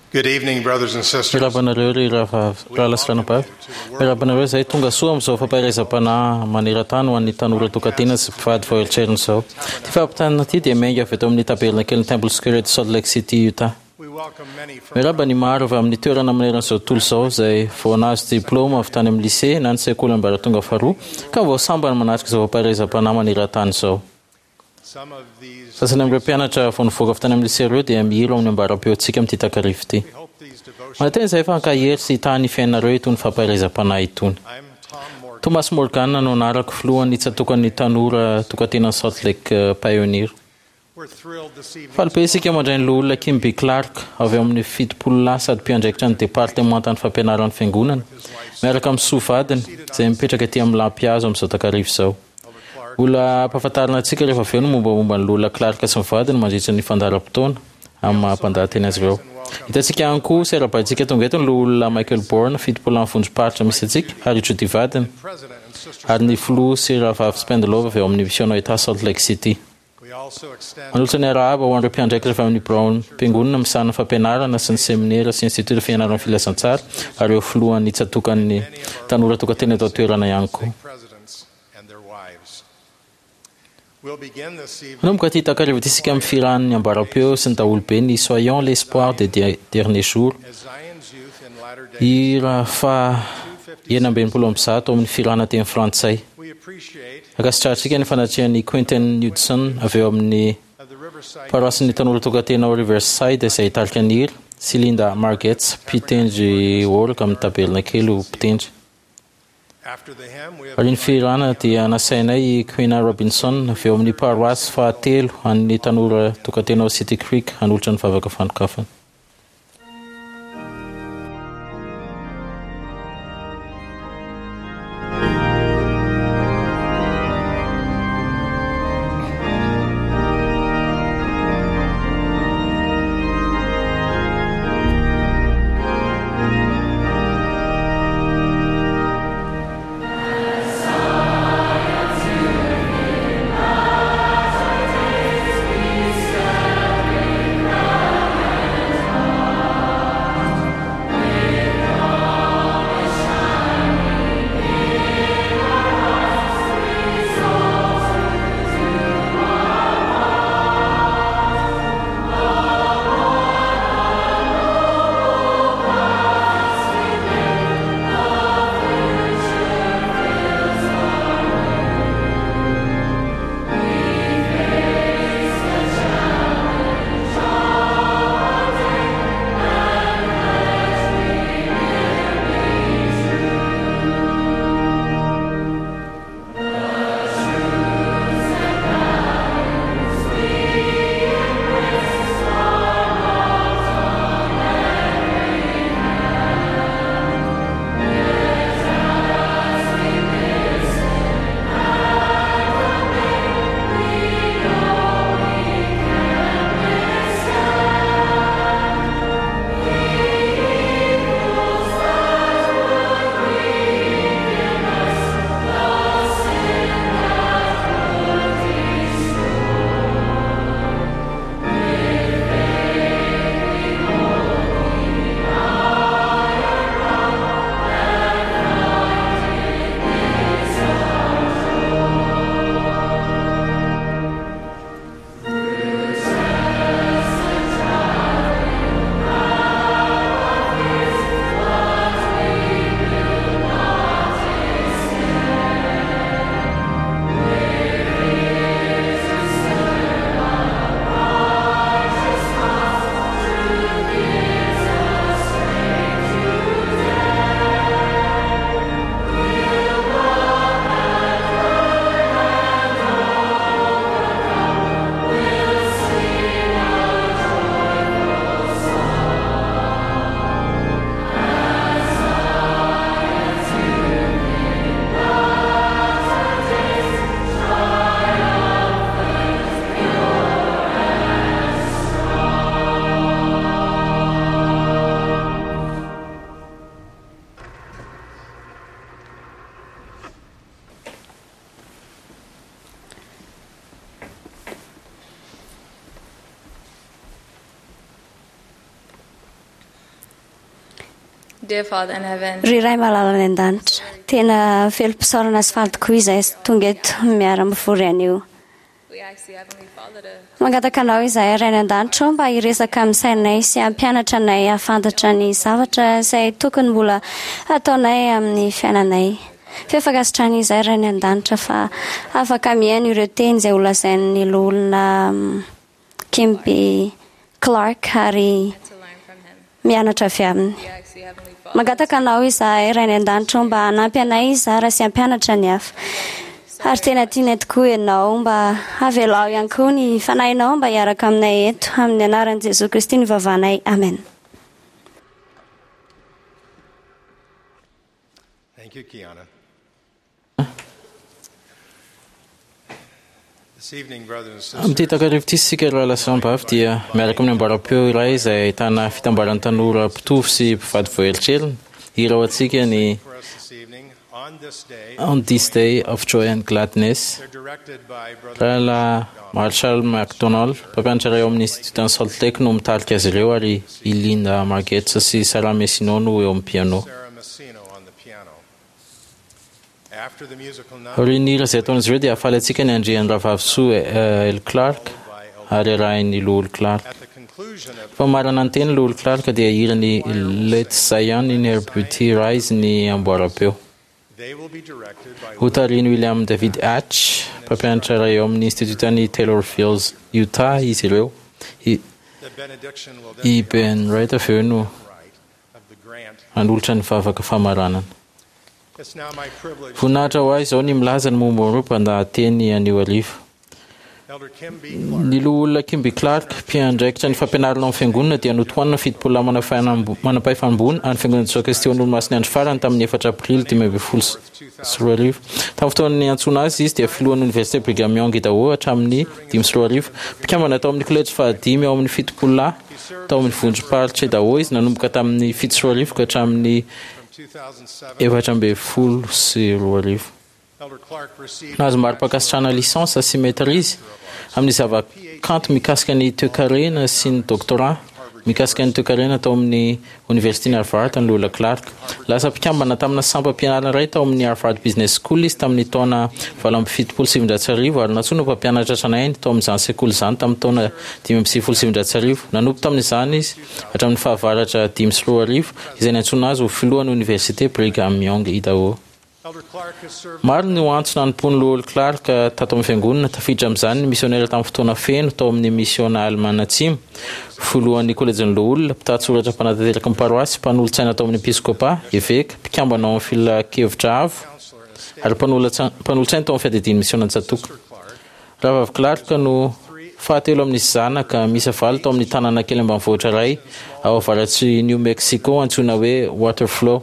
Good evening, brothers and sisters. Mirabanareo ry rahalasirana-pavy. Mirabanareo izay tonga soa amin'izao fampairezam-panahy maneran-tany ho an'ny tanora tokantena sy mpivady vao eritreriny izao. Ty fampitana ty dia miainga avy eto amin'ny tabernakeliny Temple Square de Salt Lake City, Utah. Miraba ny maro avy amin'ny toerana maneran'izao tontolo izao izay vao nahazo diplôma avy tany amin'ny lycée na ny sekoly ambaratonga faharoa ka vao sambany manatrika izao fampairezam-panahy maneran-tany izao. Sasany amin'ireo mpianatra vao nivoaka avy tany amin'ny lycée ireo dia mihiro amin'ny ambaram-peontsika amin'ity takarivo ity. Manatena izay fa hankahery sy hitahany fiainareo itony fampairezam-panahy itony. Thomas Morgan no anarako filohan'ny tsatokan'ny tanora tokantenan'ny Salt Lake Pioneer. Falibe isika mandray ny olona Kim B. Clark avy amin'ny 70 sady mpiandraikitra ny departementan'ny fampianaran'ny fiangonana miaraka amin'ny sovadiny izay mipetraka ety amin'ny lampiazo amin'izao takarivo izao. Olona ampahafantarina antsika rehefa avy eo no mombamomba ny olona Clark sy ny vadiny mandritra ny fandaharam-potoana amin'ny maha-mpandahateny azy ireo. Hitantsika ihany koa serabaintsika tonga eto ny olona Michael Bourne 70 vondrom-paritra misy antsika ary Judy vadiny ary ny filoha sy rahavavy Spendelova avy eo amin'ny mission Utah Salt Lake City. Manolotra ny arahaba ho an'ireo mpiandraikitra avy amin'ny Brown mpiangonana misana fampianarana sy ny seminera sy institut fianaran'ny filasan-tsara ary eo filohan'ny tsatokan'ny tanora tokantena eto toerana ihany koa. Manomboka ty takarivo ty isika mifirahan'ny ambaram-peo sy ny daholobe ny Soyons l'espoir des derniers jours. Hira fa 1970 amin'ny firahana teny frantsay. Akasitrahantsika ny fanatrihan'ny Quentin Knudsen avy eo amin'ny paroisin'ny tanora tokantena ao Riverside izay tarika ny hira sy Linda Margetts mpitendry oraka amin'ny tabernakely mpitendry. Ary ny firahana dia nasainay Queen Robinson avy eo amin'ny paroisy fahatelo an'ny tanora tokantena ao City Creek hanolotra ny vavaka fanokafana. Dear Father in heaven, ry ray malalany an-danitra tena felom-pisaorana sy fahadoko izay tonga eto miara-mivory anio we ask you, Heavenly Father, to mangataka anao izahay ray ny an-danitra mba hiresaka amin'ny sainay sy hampianatra anay hafantatra ny zavatra izay tokony mbola ataonay amin'ny fiainanay fiafakasitrany izahay ray ny an-danitra fa afaka mihaino ireo teny izay olazain'ny olona Kimby Clark ary to learn from him. mianatra avy aminy We ask you, Heavenly Father, mangataka anao izahay ray ny an-danitra mba hanampy anay izara sy hampianatra ny hafa ary tena tiana tokoa ianao mba avelao ihany koa ny fanahinao mba hiaraka aminay eto amin'ny anaran'i Jesosy Kristy ny vavanay amen. Thank you, Kiana. This evening, brothers and sisters, Amin'ity takarivo sika raha lasambavy dia miaraka amin'ny ambaram-peo iray izay ahitana fitambaran'ny tanora mpitovy sy mpivady voaeritrelina irao antsika ny for us this evening, on this day, On This Day of Joy and Gladness. they're directed by Brother Raha la Marshall McDonald, mpampianatra iray ao amin'ny Institut ny Salt Lake no mitarika azy ireo ary Ilinda Margetsa sy Sarah Messino no eo amin'ny piano. Sarah Messino on the piano. After the musical number, Ary ny hira izay ataon'izy ireo dia hafaly antsika ny andrian'ny Ravavsoa El Clark ary arahin'ny Lowell Clark. at the conclusion of Fa marana ny teny Lowell Clark dia hirany Let Zion in Her Beauty Rise ny amboara-peo. they will be directed by Hotariny William David Hatch, mpampianatra iray ao amin'ny Institut ny Taylor Fields, Utah izy ireo. the benediction will then I be Ben Wright avy eo no right of the grant. hanolotra ny vavaka famaranana. It's now my privilege, Voninahitra ho ahy izao ny milaza ny momborao mpandahateny anio arivo. Elder Kimby Clark, Ny loha olona Kimby Clark, mpiandraikitra ny fampianarana amin'ny fiangonana dia notohanina fitopolo manam-pahefambony any fiangonana Jesoa Kristy Olomasiny andro farany tamin'ny 4 aprily 2024. Tamin'ny fotoanany antsoina azy izy dia filohan'ny Université Brigham Young Idaho hatramin'ny 5 mpikambana tao amin'ny collège fahadimy ao amin'ny 7 tao amin'ny vondrom-paritra Idaho izy nanomboka tamin'ny 7 ka hatramin'ny from 4 sy 2. Elder Clark received Nahazo mari-pakasitrahana lisansa sy maîtrise amin'ny zavakanto mikasika ny toe-karena sy ny doctorat mikasika ny toe-karena tao amin'ny Université Harvard ny Lola Clark. Lasa mpikambana tamina sampam-pianarana iray tao amin'ny Harvard Business School izy tamin'ny taona 777 ary natsoina mpampianatra tranainy tao amin'izany sekoly izany tamin'ny taona 577. Nanompo tamin'izany izy hatramin'ny fahavaratra 5 izay nantsoina azy ho filohan'ny Université Brigham Young Idaho. Elder Clark has served Maro ny antsona nanompon'ny Lowell Clark tato amin'ny fiangonana tafiditra amin'izany ny misionera tamin'ny fotoana feno tao amin'ny misiona Alemana Atsimo, folohan'ny kolejin'ny Lowell, mpitantsoratra mpanantanteraka ny paroasy, mpanolontsaina tao amin'ny episkopa, evêka, mpikambana ao amin'ny filakevitra avo, ary mpanolontsaina tao amin'ny fiadidin'ny misiona Antsatoka. Ravavy Clark no fahatelo amin'nisy zanaka misy valo tao amin'ny tanàna kely ambanivohitra iray ao avaratsy New Mexico antsoina hoe Waterflow.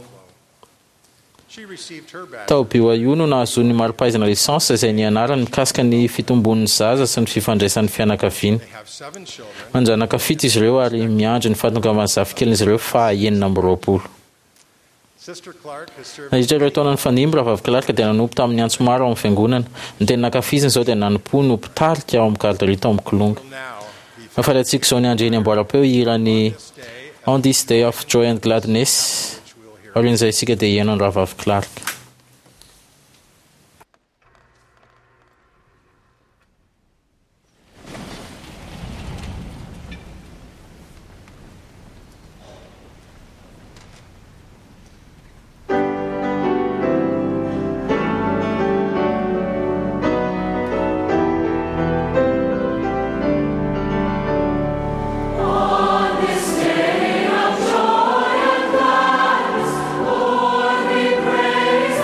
she received her bachelor's Tao BYU no nahazoany mari-pahaizana lisansa izay nianarany mikasika ny fitombon'ny zaza sy ny fifandraisan'ny fianakaviana. They have 7 children. Manjanaka 7 izy ireo ary miandry ny fahatongavan'ny zafikeliny izy ireo fa 9. Sister Clark has served Nahiditra ireo taona ny fanimby Ravavy Clark dia nanompo tamin'ny antso maro ao amin'ny fiangonana. Ny tena nakafiziny izao dia nanompo no mpitarika ao amin'ny garderie tao amin'ny Kolonga. now be Mahafaly antsika izao ny andreny amboara-peo hirany On This Day of Joy and Gladness. Ary izay isika dia hiaino ny Ravavy Clark. Praise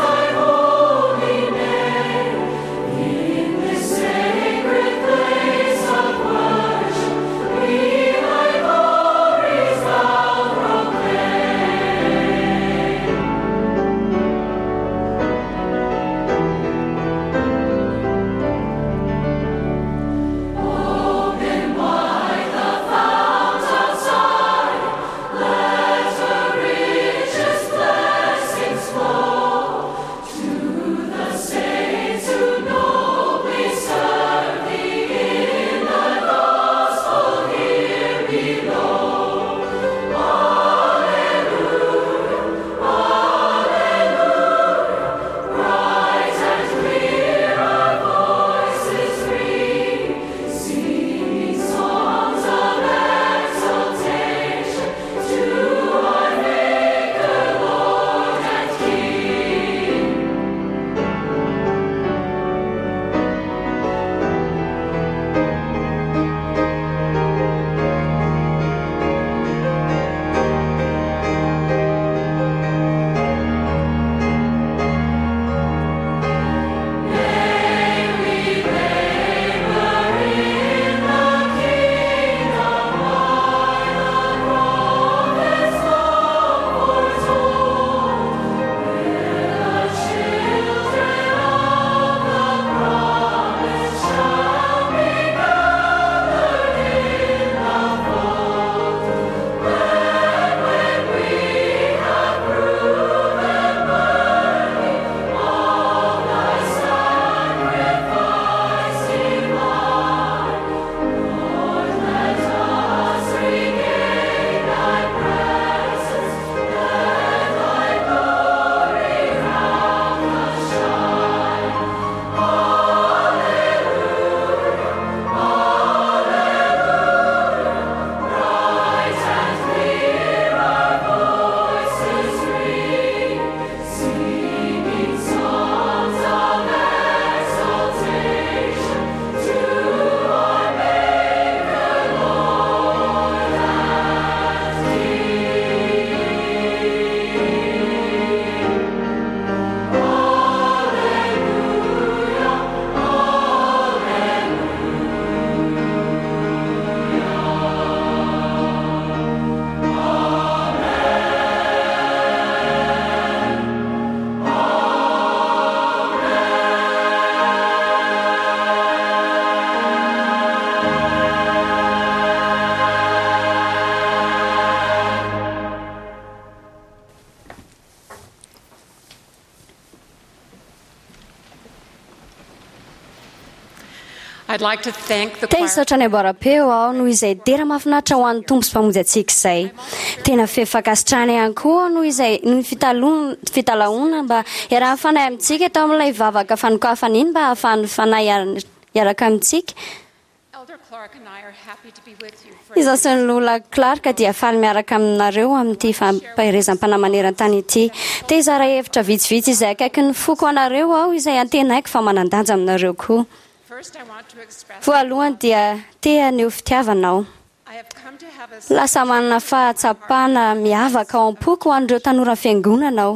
I'd like to thank the te choir. hisaotra ny amboara-peo aho noho izay dera mahafinaritra ho an'ny tompo sy mpamonjy antsika izay tena fefakasitrana ihany koa noho izay ny fitalaona mba iaraha fanay amintsika tao amin'ilay vavaka fanokafana iny mba hahafahan'ny fanay iaraka amintsika Elder Clark and I are happy to be with you for izaho sy ny lola Clark dia faly miaraka aminareo amin'ity fampahirezam-panamaneran-tany ity te izara hevitra vitsivitsy izay akaiky ny foko anareo aho izay antenaiko fa manan-danja aminareo koa First, I want to express voalohany dia te aneo fitiavanao I have come to have a lasa manana fahatsapana miavaka ao am-poko ho an'ireo tanora fiangonanao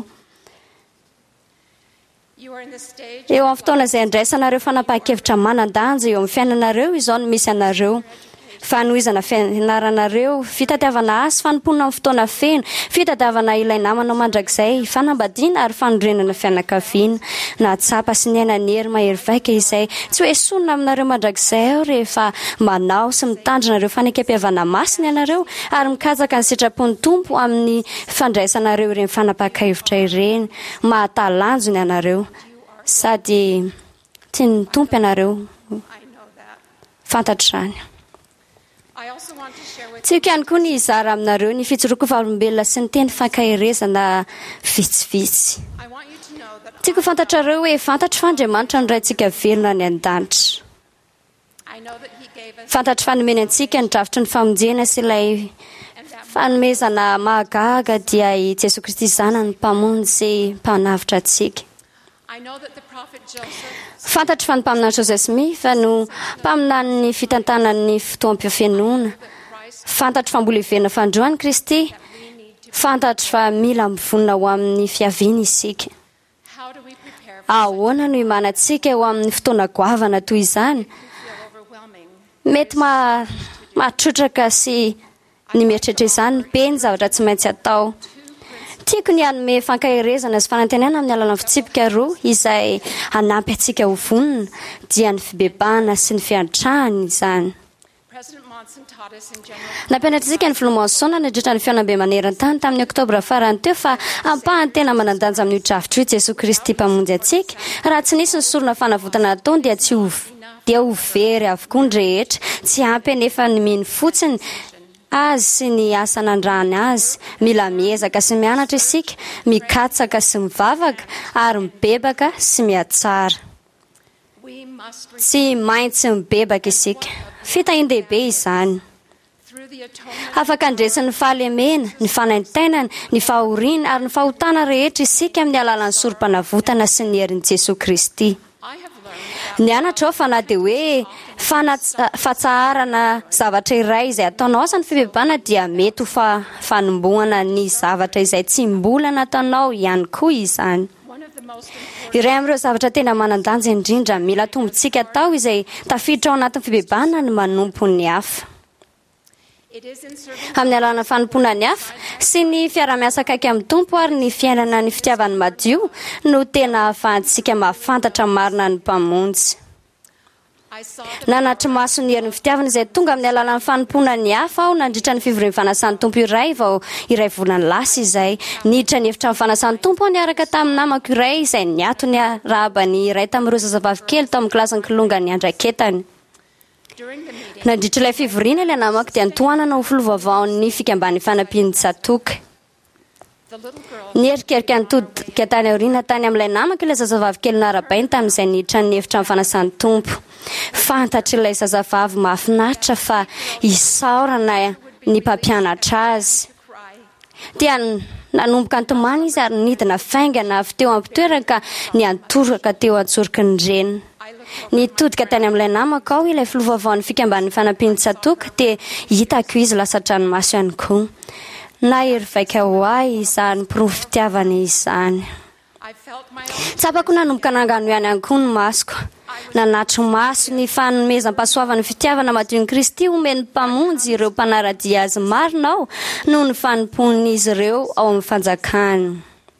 you are in the stage eo amin'ny fotoana izay andraisanareo fanapahan-kevitra manan-danja eo amin'ny fiainanareo izao no misy anareo fanohizana fianaranareo fitadiavana asy fanomponana amin'ny fotoana feno fitadiavana ilay namanao mandrakizay fanambadiana ary fanorenana fianakaviana na tsapa sy ny aina ny hery mahery vaika izay tsy hoe sonona aminareo mandrakizay ao rehefa manao sy mitandrinareo fanekam-piavana masina ianareo ary mikajaka ny sitrapony tompo amin'ny fandraisanareo ireny fanapahan-kevitra ireny mahatalanjo ny anareo sady tia ny tompo ianareo I know that. fantatr' izany I also want to share with tsika ihany koa ny izara aminareo ny fitsoroako fahaolombelona sy ny teny fankahirezana vitsivitsy I want you to know that tiako fantatrareo hoe fantatry fa Andriamanitra no raintsika velona ny an-danitra I know that he gave us fantatry fanomeny antsika ny dravitry ny famonjena sy ilay and that fanomezana mahagaga dia i Jesosy Kristy zana ny mpamonjy sy mpanavitra antsika I know that the prophet Joseph fantatry fa ny mpaminany Joseph Smith no mpaminany fitantanany fotoam-piafenona Christ fantatry fa mbola hiverina fandroany Kristy we need to fantatry fa mila mivonina ho amin'ny fiaviana isika how do we prepare for ahoana no imanantsika eo amin'ny fotoana goavana toy izany feel overwhelming mety mahatrotraka sy ny mieritreritra izany be ny zavatra tsy maintsy atao tiako ny anome fankahirezana sy fanantenana amin'ny alalany fitsipika roa izay hanampy antsika ho vonona dia ny fibebahana sy ny fiantrahany izany President Monson taught us in general nampianatritsika ny filomansona nandritra ny fianambe maneran-tany tamin'ny oktobra farany teo fa ampahany tena manandanja amin'ny dravitra io Jesosy Kristy mpamonjy antsika raha tsy nisy ny sorona fanavotana ataony dia tsy dia ho very avokoa ny rehetra tsy ampy anefa ny miny fotsiny azy sy ny asa nandrany azy mila miezaka sy mianatra isika mikatsaka sy mivavaka ary mibebaka sy miatsara we must tsy maintsy mibebaka isika fitahin-dehibe izany through the atonement afaka andresin'ny fahalemena ny fanaintainana ny fahoriana ary ny fahotana rehetra isika amin'ny alalan'ny sorom-panavotana sy ny herin'i Jesosy Kristy I have learned ny anatra ao fa na dia hoe fatsaharana zavatra iray izay ataonao asa ny fibebana dia mety ho fanombohana ny zavatra izay tsy mbola nataonao ihany koa izany one of the most important iray amin'ireo zavatra tena manan-danja indrindra mila tombontsika tao izay tafiditra ao anatin'ny fibebana ny manompo ny hafa it is in serving amin'ny alana fanompoana ny hafa sy ny fiara-miasa akaiky amin'ny tompo ary ny fiainana ny fitiavany madio no tena ahafahantsika mahafantatra marina ny mpamonjy I saw the nanatry maso ny herin'ny fitiavana izay tonga amin'ny alalany fanompoana ny hafa aho nandritra ny fivoriny fanasan'ny tompo iray vao iray volany lasa izay niditra ny efitra ny fanasan'ny tompo aho niaraka tamin'ny namako iray izay niato ny rahabany iray tamin'ireo zazavavy kely tao amin'ny kilasiny kilonga ny andraketany during the meeting nandritra ilay fivoriana ilay namako dia nitohanana ho filovavaon'ny fikambany fanampiany tsatoka the little girl nierikerika nitodika tany aoriana tany amin'ilay namako ilay zazavavy kely narabainy tamin'izay niditra ny efitra ny fanasan'ny tompo fantatra ilay zazavavy mahafinaritra fa isaorana ny mpampianatra azy cry dia nanomboka antomana izy ary nidina faingana avy teo ampitoerana ka ny antoraka teo antsorika ny renina nitodika tany amin'ilay namako ao ilay filovavaon'ny fikamban'ny fanampiany tsatoka dia hitako izy lasa dranomaso ihany koa na hery vaika ho ahy izany pirofo fitiavana izany I felt my own tsapako nanomboka nangano ihany ihany koa ny masoko nanatro maso ny fanomezam-pahasoavana fitiavana madio ny Kristy omeny mpamonjy ireo mpanaradia azy marina ao noho ny fanompon'izy ireo ao amin'ny fanjakany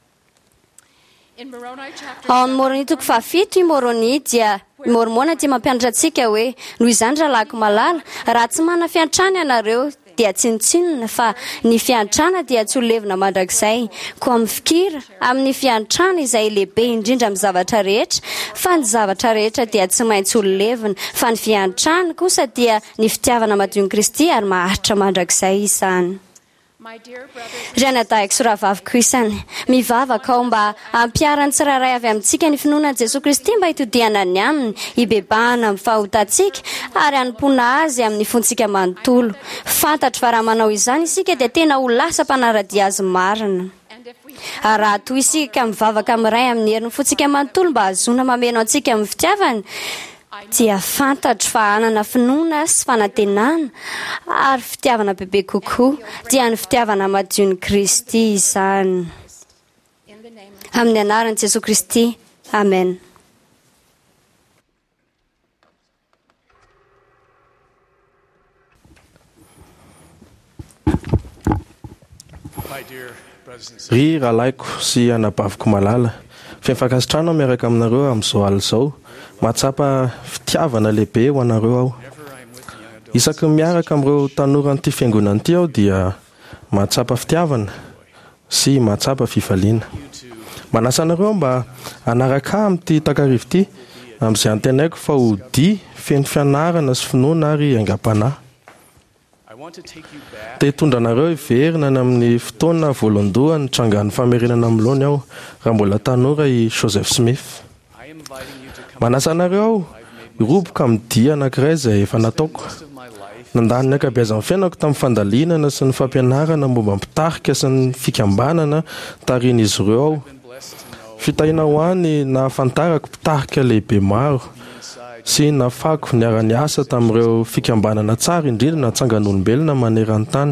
in Moroni chapter ao amin'ny Moroni toko fafito i Moroni dia mormona dia mampianatra antsika hoe noho izany rahalako malala raha tsy mana fiantrana ianareo dia tsy nitsinona fa ny fiantrana dia tsy ho levina mandrakizay ko amin'ny fikira amin'ny fiantrana izay lehibe indrindra amin'ny zavatra rehetra fa ny zavatra rehetra dia tsy maintsy ho levina fa ny fiantrana kosa dia ny fitiavana madiony Kristy ary maharitra mandrakizay izany. My dear brothers Ry anadahako sy rahavaviko isany, mivavaka ao mba ampiarany tsirairay avy amintsika ny finoana Jesosy Kristy mba hitodiana ny aminy, hibebahana amin'ny fahotantsika ary hanompoana azy amin'ny fontsika manontolo. Fantatro fa raha manao izany isika dia tena ho lasa mpanaradia azy marina. and if we Raha toy isika mivavaka amin'iray amin'ny herin'ny fontsika manontolo mba hahazoana mameno antsika amin'ny fitiavany, dia fantatro fa hanana finoana sy fanantenana ary fitiavana bebe kokoa dia ny fitiavana madiony Kristy izany. in the name Amin'ny anaran'i Jesosy Kristy. Amen. My dear brothers and sisters, ry rahalaiko sy anabaviko malala fifankasitrano miaraka aminareo amin'izao alina izao mahatsapa fitiavana lehibe ho anareo aho. Isaky ny miaraka amin'ireo tanora an'ity fiangonana ity aho dia mahatsapa fitiavana sy mahatsapa fifaliana. Manasa anareo mba hanaraka amin'ity takarivo ity amin'izay antenaiko fa ho dia feno fianarana sy finoana ary aingam-panahy. Te hitondra anareo hiverina ny amin'ny fotoana voalohany trangan'ny famerenana amin'ny laony aho raha mbola tanora i Joseph Smith. Manasa anareo aho hiroboka amin'ny dia anankiray izay efa nataoko. Nandany ny ankabeazan'ny fiainako tamin'ny fandalinana sy ny fampianarana momba ny mpitarika sy ny fikambanana tarian'izy ireo aho. Fitahiana ho any nahafantarako mpitarika lehibe maro sy nafako niara-ny asa tamin'ireo fikambanana tsara indrindra natsangan'olombelona maneran-tany.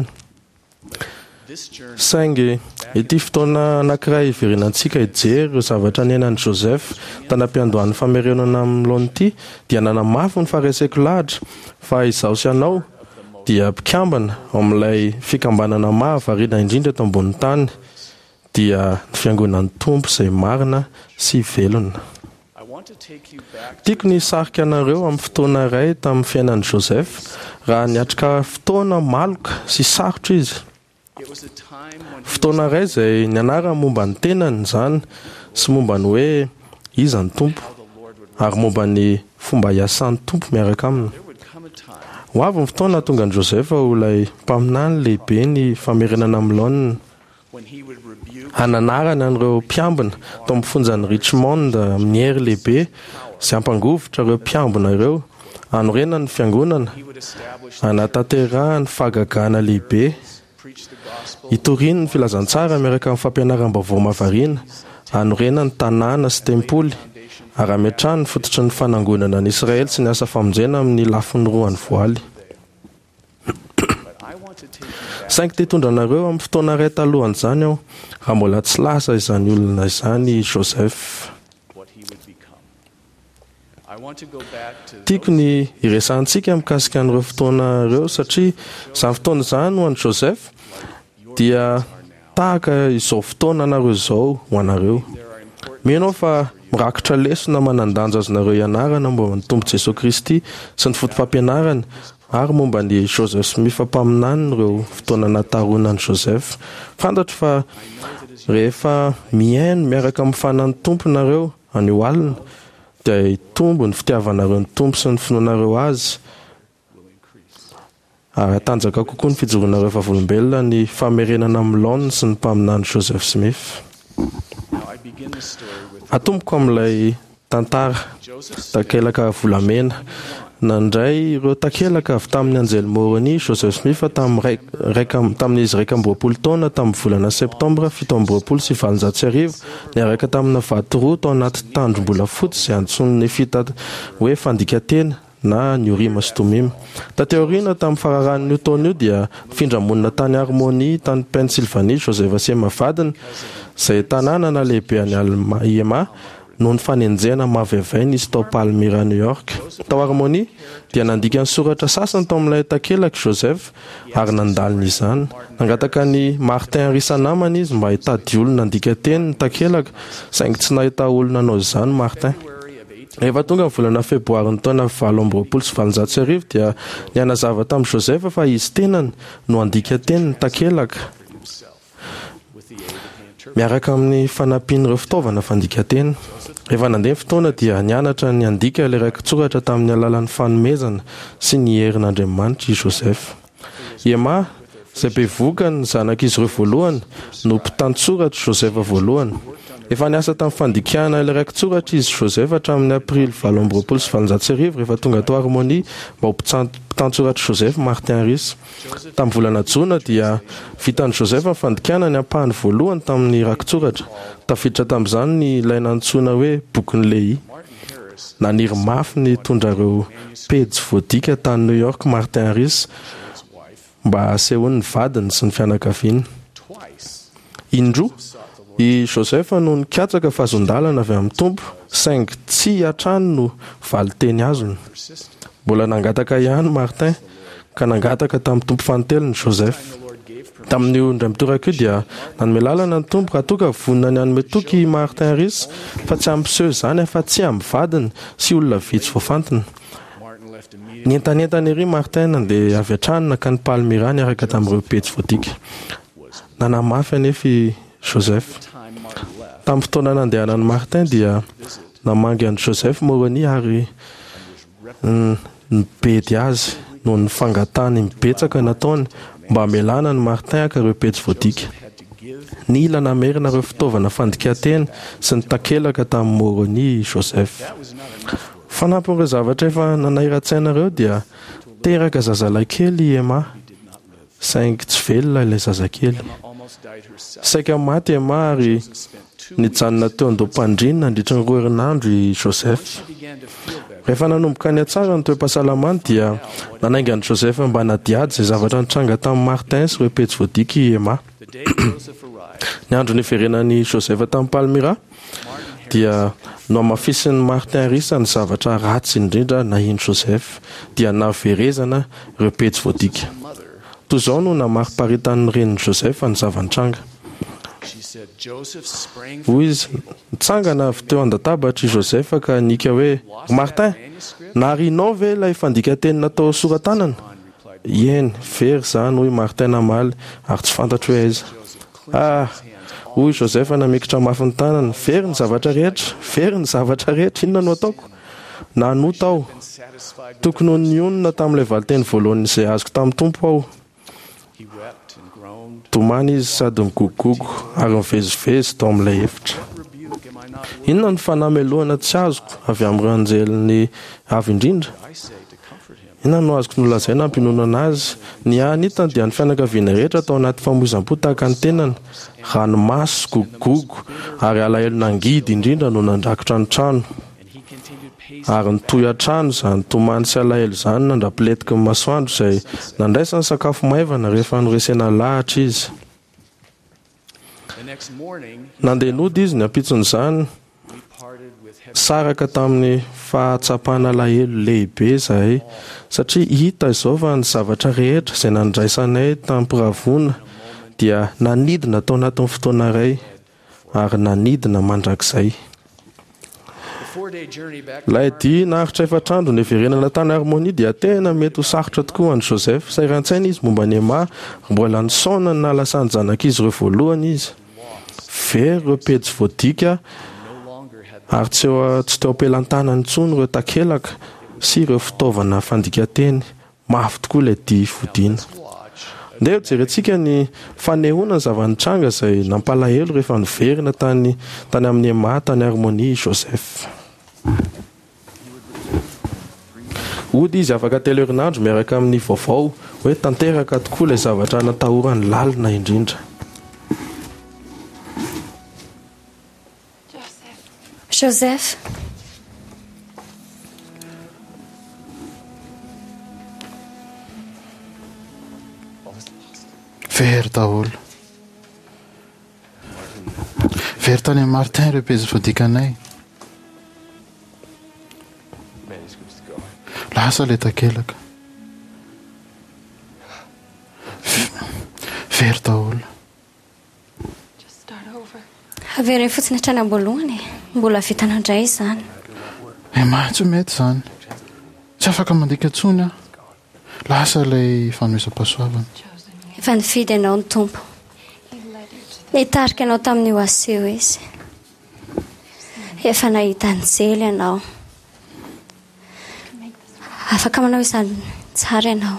Saingy ity fotoana anankiray iverinantsika hijery ireo zavatra nenan'i Joseph tanam-piandohan'ny famerenana amin'ny laony ity dia nanamafy ny fahareseko lahatra fa izaho sy anao dia mpikambana ao amin'ilay fikambanana mahavariana indrindra eto ambony tany dia ny fiangonan'ny Tompo izay marina sy velona. Tiako ny sarika anareo amin'ny fotoana iray tamin'ny fiainan'i Joseph raha niatrika fotoana maloka sy sarotra izy. Fotoana iray izay nianara momba ny tenany izany sy momba ny hoe iza ny Tompo ary momba ny fomba iasan'ny Tompo miaraka aminy. Ho avy ny fotoana tonga ny Joseph ho ilay mpaminany lehibe ny famerenana amin'ny laoniny. Hananarana an'ireo mpiambina tao amin'ny fonjan'i Richmond amin'ny hery lehibe sy ampangovotra ireo mpiambina ireo, hanorena ny fiangonana, hanatanterahany fahagagana lehibe, hitoriny ny filazantsara miaraka amin'ny fampianaram-baovao mahavariana, hanorena ny tanàna sy tempoly, ary hametrahany ny fototry ny fanangonana ny Israely sy ny asa famonjena amin'ny lafiny roany voaly. Saingy te hitondra anareo amin'ny fotoana iray talohan'izany aho raha mbola tsy lasa izany olona izany Joseph. Tiako ny iresantsika mikasika an'ireo fotoana ireo satria izany fotoana izany ho an'i Joseph dia tahaka izao fotoana anareo izao ho anareo. Mino fa mirakitra lesona manandanja azonareo ianarana momba ny Tompo Jesosy Kristy sy ny fotom-pampianarana ary momba ny Joseph Smith mpaminany ireo fotoana nataronan'i Joseph. Fantatro fa rehefa miaino miaraka amin'ny fanan'ny Tompo nareo anio alina dia hitombo ny fitiavanareo ny Tompo sy ny finoanareo azy ary hatanjaka kokoa ny fijoroanareo vavolombelona ny famerenana amin'ny laoniny sy ny mpaminany Joseph Smith. Atomboko amin'ilay tantara takelaka volamena nandray ireo takelaka avy tamin'ny anjely Moroni Joseph Smith tamin'izy 20 taona tamin'ny volana septambra 1790 niaraka tamin'ny vatoroa tao anaty tandrombola fotsy izay antson'ny fita hoe fandika-tena na ny Orima sy Tomima. Tateoriana tamin'ny fararan'io taona io dia findramonina tany Harmonie tany Pennsylvanie Joseph Asema vadiny izay tanàna na lehibe any Alma no ny fanenjena mahavevay nisy tao Palmyra New York. Tao Harmonie dia nandika ny soratra sasany tao amin'ilay takelaky Joseph ary nandalina izany. Nangataka ny Martin Risanamana izy mba hitady olona nandika teny ny takelaka saingy tsy nahita olona anao izany Martin. rehefa tonga ny volana febroary ny taona 720 dia nianazava tamin'i Josefa fa izy tenany no andika teny ny takelaka miaraka amin'ny fanampian'ireo fitaovana fandika teny. Rehefa nandeha fotoana dia nianatra ny andika ilay raikitsoratra tamin'ny alalan'ny fanomezana sy ny herin'Andriamanitra i Josefa. Ema izay bevoka ny zanak'izy ireo voalohany no mpitantsoratra Josefa voalohany. Efa niasa tamin'ny fandikana ilay raikitsoratra izy Josefa hatramin'ny aprily 720 rehefa tonga tao Harmonie mba ho mpitantsoratra Josefa Martin Rys. Tamin'ny volana Jona dia vitan'i Josefa ny fandikana ny ampahany voalohany tamin'ny raikitsoratra. Tafiditra tamin'izany ny ilay nantsoina hoe bokin'ny Lehi. Naniry mafy ny tondrareo pejy voadika tany New York Martin Rys mba asehony ny vadiny sy ny fianakaviany. Indroa i Josefa no nikatsaka fahazondalana avy amin'ny tompo saingy tsy hatrany no valiteny azony. Mbola nangataka ihany Martin ka nangataka tamin'ny tompo fanoteliny Josefa. Tamin'io indray mitoraka io dia nanome lalana ny tompo raha toka vonina ny hanome toky Martin Rys fa tsy ampiseho izany afa tsy amin'ny vadiny sy olona vitsy voafantina. Nientanentany ery Martin nandeha avy hatrany ka ny Palmyra niaraka tamin'ireo pejy voadika. Nanamafy anefa i Josefa. Tamin'ny fotoana nandehanan'i Martin dia namangy an'i Josefa Moroni ary nibedy azy noho ny fangatany mibetsaka nataony mba hamelana ny Martin aka ireo pejy voadika. Nila namerina ireo fitaovana fandika-teny sy ny takelaka tamin'ny Moroni Josefa. Fanampin'ireo zavatra efa nanairan-tsaina ireo dia teraka zazalahy kely Ema saingy tsy velona ilay zazakely. Saika maty Ema ary nijanona teo an-doam-pandrinina nandritra ny 2 herinandro i Josefa. Rehefa nanomboka ny atsara ny toe-pahasalamany dia nanainga an'i Josefa mba nadiady izay zavatra nitranga tamin'ny Martin sy ireo pejy voadika i Ema. Ny andro niverenan'i Josefa tamin'ny Palmyra dia no amafisin'ny Martin Rys ny zavatra ratsy indrindra nahiny Josefa dia naverezana ireo pejy voadika. Toy izao no namariparitany reniny Josefa ny zavanitranga. Hoy izy, nitsangana avy teo an-databatra i Josefa ka nika hoe, Martin, naharinao ve ilay fandika-teny natao soratanana? Eny, very izany hoy Martin namaly ary tsy fantatro hoe aiza. Hoy Josefa namekitra mafy ny tanany, very ny zavatra rehetra, inona no ataoko? Nanota aho, tokony ho nionina tamin'ilay valiteny voalohany izay azoko tamin'ny tompo aho. Tomany izy sady migogogogo ary mivezivezy tao amin'ilay efitra. Inona ny fanamelohana tsy azoko avy amin'ireo anjeliny avy indrindra? Inona no azoko nolazaina hampinonana azy? Ny anitany dia ny fianakaviana rehetra atao anaty famoizam-po tahaka ny tenany, ranomasy, gogogogo ary alahelo nangidy indrindra no nandrakotra ny trano. Ary nitoy an-trano izany tomany sy alahelo izany nandrapiletika ny masoandro izay nandraisany sakafo maivana rehefa noresena lahatra izy. Nandeha nody izy ny ampitson'izany saraka tamin'ny fahatsapana alahelo lehibe izahay satria hita izao fa ny zavatra rehetra izay nandraisanay tamin'ny mpiravona dia nanidina tao anatin'ny fotoana iray ary nanidina mandrakizay. Lahady naharitra efatrandro ny verenana tany Harmonie dia tena mety ho sarotra tokoa an'i Josefa. Sairan-tsaina izy momba ny Ema, mbola nisaona ny nalasany zanak'izy ireo voalohany izy. Very ireo pejy voadika ary tsy teo ampelantanany intsony ireo takelaka sy ireo fitaovana fandika-teny. Mafy tokoa ilay dia fodiana. Ndeha jerentsika ny fanehoana ny zavanitranga izay nampalahelo rehefa niverina tany amin'ny Ema tany Harmonie Josefa. Ody izy afaka telo herinandro miaraka amin'ny vaovao hoe tanteraka tokoa ilay zavatra natahorany lalina indrindra. Joseph. Very daholo. Very tany amin'ny Martin ireo pejy voadikanay. Lasa ilay takelaka. Very daholo. Averiny fotsiny hatrany am-boalohany, mbola vita nandray izany. Maitso mety izany tsy afaka mandika ntsony a lasa ilay fanoisam-pahasoavana. Efa nifidy ianao ny tompo. Nitarika ianao tamin'io aseho izy. Efa nahita ny jely ianao. Afaka manao izany tsara ianao.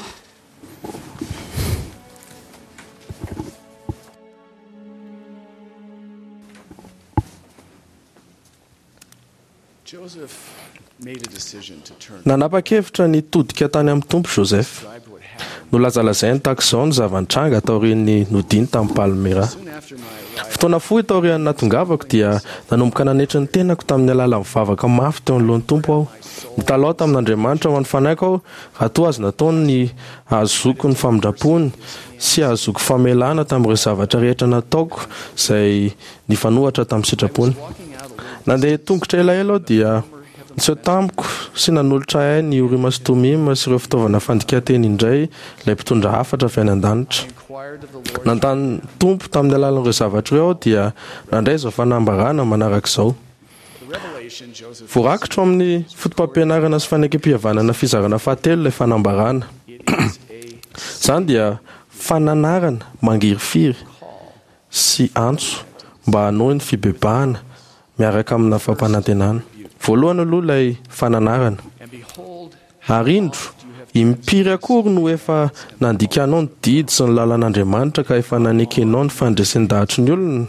nanapa-kevitra nitodika tany amin'ny tompo Joseph. Nolazalazainy tahak'izao ny zava-nitranga taorian'ny nodiny tamin'ny Palmera. Fotoana fohy taorian'ny natongavako dia nanomboka nanetry ny tenako tamin'ny alala mivavaka mafy teo anoloan'ny tompo aho. Nitalao tamin'Andriamanitra ho an'nyfanaiko aho raha toa azo nataony ny ahazoko ny famindrapony sy ahazoko famelana tamin'ireo zavatra rehetra nataoko izay nifanohatra tamin'ny sitrapony. Nandeha tongotra elaela aho dia niseo tamiko sy nanolotra ay ny orima sy tomima sy ireo fitaovana fandika-teny indray ilay mpitondra hafatra avy any an-danitra. Nantany tompo tamin'ny alalan'ireo zavatra ireo aho dia nandray izao fanambarana manarak'izao. Voarakitro amin'ny fotom-pampianarana sy fanekam-pihavanana fizarana fahatelo ilay fanambarana. Izany dia fananarana mangirifiry sy antso mba hanao ny fibebahana miaraka amina fampanantenana. Voalohany aloha ilay fananarana. Arindro, impiry akory no efa nandika anao ny didy sy ny lalan'Andriamanitra ka efa nanekenao ny fandresen-dahatry ny olona.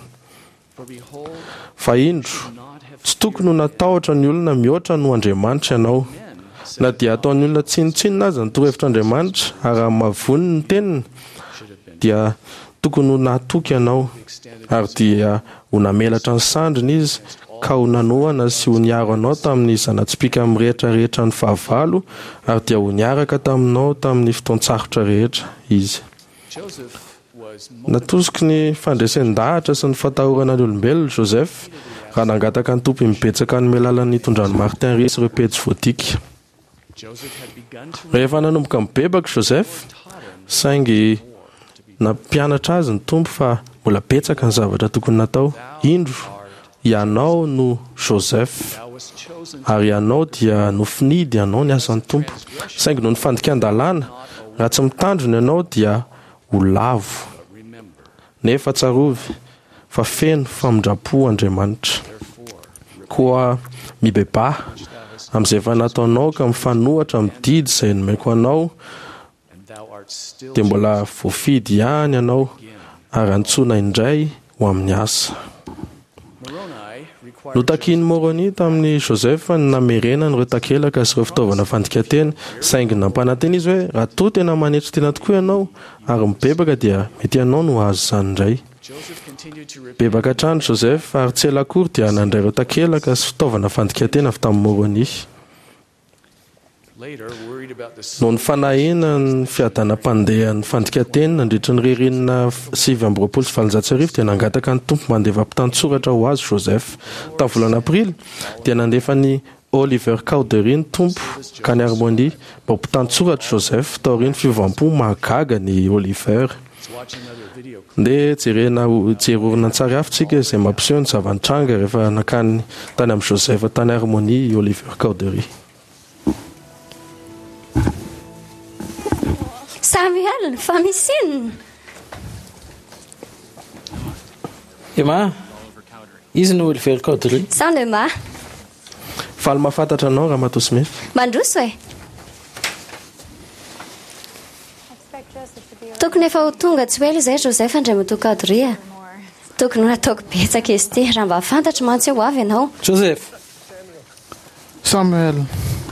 Fa indro, tsy tokony ho natahotra ny olona mihoatra no Andriamanitra ianao. Na dia ataon'ny olona tsinotsinona aza ny torohevitran'Andriamanitra ary mavony ny teniny dia tokony ho nahatoky ianao ary dia ho namelatra ny sandriny izy ka ho nanohana sy ho niaro anao tamin'ny zanatsipika amin'ny rehetrarehetra ny fahavalo ary dia ho niaraka taminao tamin'ny fotoan-tsarotra rehetra izy. Natosiky ny fandresen-dahatra sy ny fatahorana ny olombelona Joseph raha nangataka ny tompo mibetsaka ny melalan'ny tondrany Martin resy ireo pejy voatika. Rehefa nanomboka mibebaka Joseph saingy nampianatra azy ny tompo fa mbola betsaka ny zavatra tokony natao. Indro ianao no Joseph ary ianao dia nofinidy ianao ny asan'ny tompo. Saingy no ny fandikan-dalàna raha tsy mitandrina ianao dia ho lavo nefa tsarovy fa feno famindrapo Andriamanitra. Koa mibebaha amin'izay efa nataonao ka mifanohatra amin'ny didy izay nomeko anao dia mbola voafidy ihany ianao ary antsoina indray ho amin'ny asa. Notakiany Moroni tamin'ny Joseph ny namerenany ireo takelaka sy ireo fitaovana fandika-teny saingy nampananteny izy hoe raha toa tena manetry tena tokoa ianao ary mibebaka dia mety ianao no azo izany indray. Bebaka hatrany Joseph ary tsy ela akory dia nandray ireo takelaka sy fitaovana fandika-teny avy tamin'ny Moroni. Noho ny fanahina ny fiadanam-pandeha ny fandika-teny nandritra ny ririnina 720 dia nangataka ny tompo mandeva mpitantsoratra ho azy Joseph. Tamin'ny volana Aprily dia nandefa ny Oliver Cowdery ny tompo ka ny Harmonie mba ho mpitantsoratra Joseph taorian'ny fiovam-po mahagaga ny Oliver. Nde jerorina tsara hafintsika izay mampiseho ny zava-nitranga rehefa nakany tany amin'ny Joseph tany Harmonie Oliver Cowdery. Samuel, fa misy inona? Ema, izy no Oliver Cowdery. Sao no ma? Faly mahafantatra anao Ramatoa Smith. Mandroso e. Tokony efa ho tonga tsy hoe izay Joseph Andriamatoa Cowdery. Tokony ho nataoko betsaka izy ity raha mba fantatra mantsy ho avy ianao. Joseph. Samuel.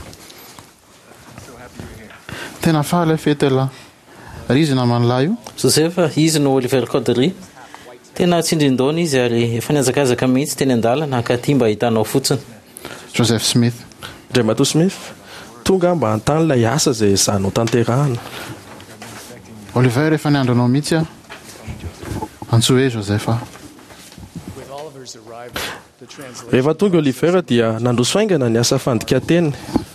Tena faly fetela. Ry izy namany lahy io? Joseph, izy no Oliver Cowdery. Tena tsindrin-daona izy ary efa niazakazaka mihitsy teny an-dalana ka tia mba hitanao fotsiny. Joseph Smith. Andriamatoa Smith, tonga mba hantany ilay asa izay izanao tanterahana. Oliver efa niandro anao mihitsy a. Antsoe Joseph a. Rehefa tonga Oliver dia nandroso haingana ny asa fandika-teny.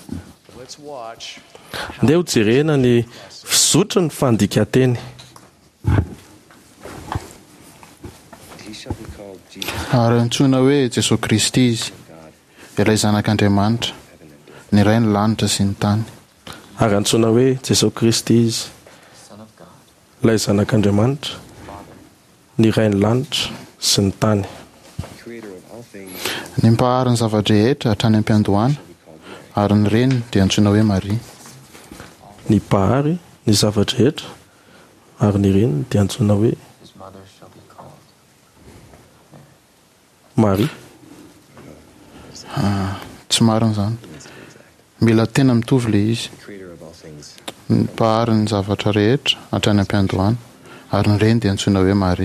Ndeha ho jerena ny fizotry ny fandika-teny. Ary antsoina hoe Jesosy Kristy izy, ilay zanak'Andriamanitra. ny ray ny lanitra sy ny tany. Ary antsoina hoe Jesosy Kristy izy, ilay zanak'Andriamanitra, ny ray ny lanitra sy ny tany. Ny mpahary ny zavatra rehetra hatrany am-piandohana, ary ny reniny dia antsoina hoe Maria. Ny mpahary ny zavatra rehetra ary ny reniny dia antsoina hoe Maria. Tsy marina izany. Mila tena mitovy ilay izy. Ny mpahary ny zavatra rehetra hatrany am-piandohana, ary ny reniny dia antsoina hoe Maria.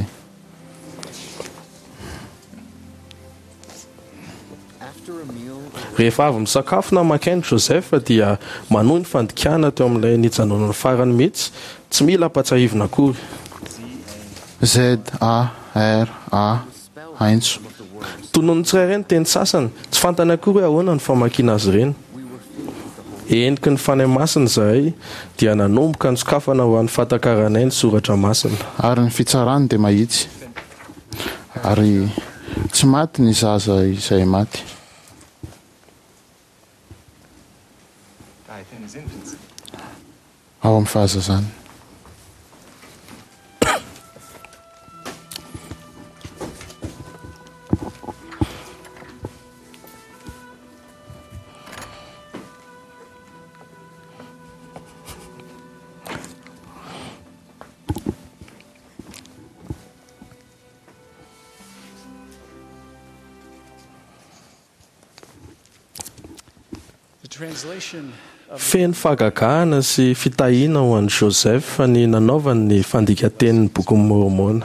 Rehefa avy misakafo na makainy Josefa dia manohy ny fandikana teo amin'ilay nijanonany farany mihitsy, tsy mila ampatsahivina akory. Z-A-R-A aintso. Tonony tsirairay ny teny sasany, tsy fantany akory hoe ahoana ny famakiana azy ireny. Eniky ny fanahy masina izahay dia nanomboka ny sokafana ho an'ny fatakaranay ny soratra masina. Ary ny fitsarany dia mahitsy. Ary tsy maty ny zaza izay maty. Ao amin'ny fahazazana. Feno fahagagahana sy fitahiana ho an'i Josefa ny nanaovany ny fandika-tenin'ny bokin'ny Mormona.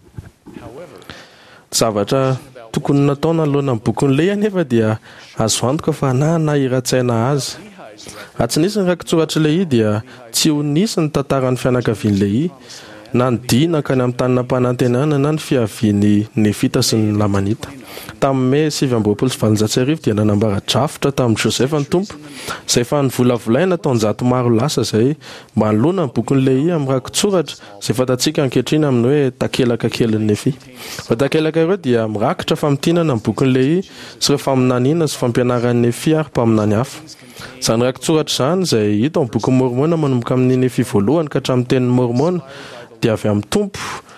Zavatra tokony nataona alohan'ny bokin'ny Leha anefa dia azo antoka fa nahirantsaina azy. Raha tsy nisy ny rakitsoratra Lehi dia tsy ho nisy ny tantaran'ny fianakavian'ny Lehi, na ny dina ka ny amin'ny tany nampanantenana na ny fiaviany Nefita sy ny Lamanita. Tamin'ny May 720 dia nanambara-drafitra tamin'ny Josefa ny tompo, izay efa nivolavolaina taon-jato maro lasa izay mba hanoloana ny bokin'ny Lehi amin'ny rakitsoratra izay fantatsika ankehitriny amin'ny hoe takelaka kelin'ny Nefi. Ireo takelaka ireo dia mirakitra famitianana ny bokin'ny Lehi sy ireo faminaniana sy fampianaran'ny Nefi ary mpaminany hafa. Izany rakitsoratra izany izay hita amin'ny bokin'ny Mormona manomboka amin'ny Nefi voalohany ka hatramin'ny tenin'ny Mormona dia avy amin'ny tompo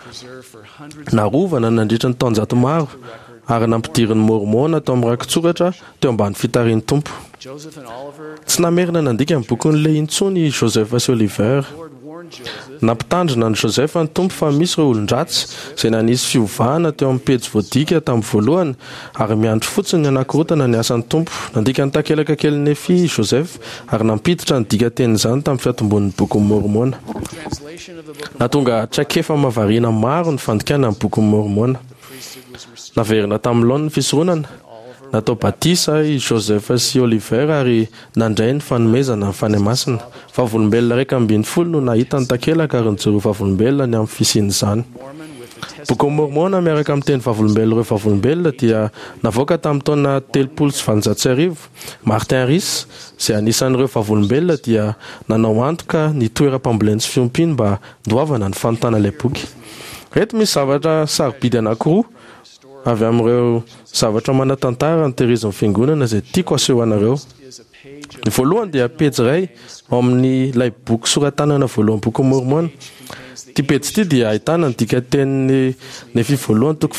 narovana nandritra ny taon-jato maro ary nampidirin'ny Mormona tao amin'ny rakitsoratra teo ambany fitarian'ny tompo. Tsy namerina nandika amin'ny bokin'ny Lehi intsony Josefa sy Oliver. Nampitandrina ny Josefa ny tompo fa misy ireo olon-dratsy izay nanisy fiovahana teo amin'ny pejy voadika tamin'ny voalohany ary miandry fotsiny ny anakorotana ny asan'ny tompo. Nandika ny takelaka kelin'ny Nefi Josefa ary nampiditra ny dika-teny izany tamin'ny fiatombonin'ny bokin'ny Mormona. Nahatonga traikefa mahavariana maro ny fandikana amin'ny bokin'ny Mormona. Naverina tamin'ny laon'ny fisoronana, natao batisa i Josefa sy Oliver ary nandray ny fanomezana ny fanahy masina. Vavolombelona 120 no nahita ny takelaka ary nijoro vavolombelona ny amin'ny fisiany izany. Bokin'ny Mormona miaraka amin'ny teny vavolombelona ireo vavolombelona dia navoaka tamin'ny taona 390. Martin Rees izay anisan'ireo vavolombelona dia nanao antoka ny toeram-pambolena sy fiompiny mba ndoavana ny fanontana ilay boky. Reto misy zavatra sarobidy anankiroa avy amin'ireo zavatra manatantara ny tehirizon'ny fiangonana izay tiako aseho anareo. Ny voalohany dia pejy iray ao amin'ny ilay boky soratanana voalohany bokin'ny Mormona. Ity pejy ity dia ahitana ny dika-tenin'ny Nefi voalohany toko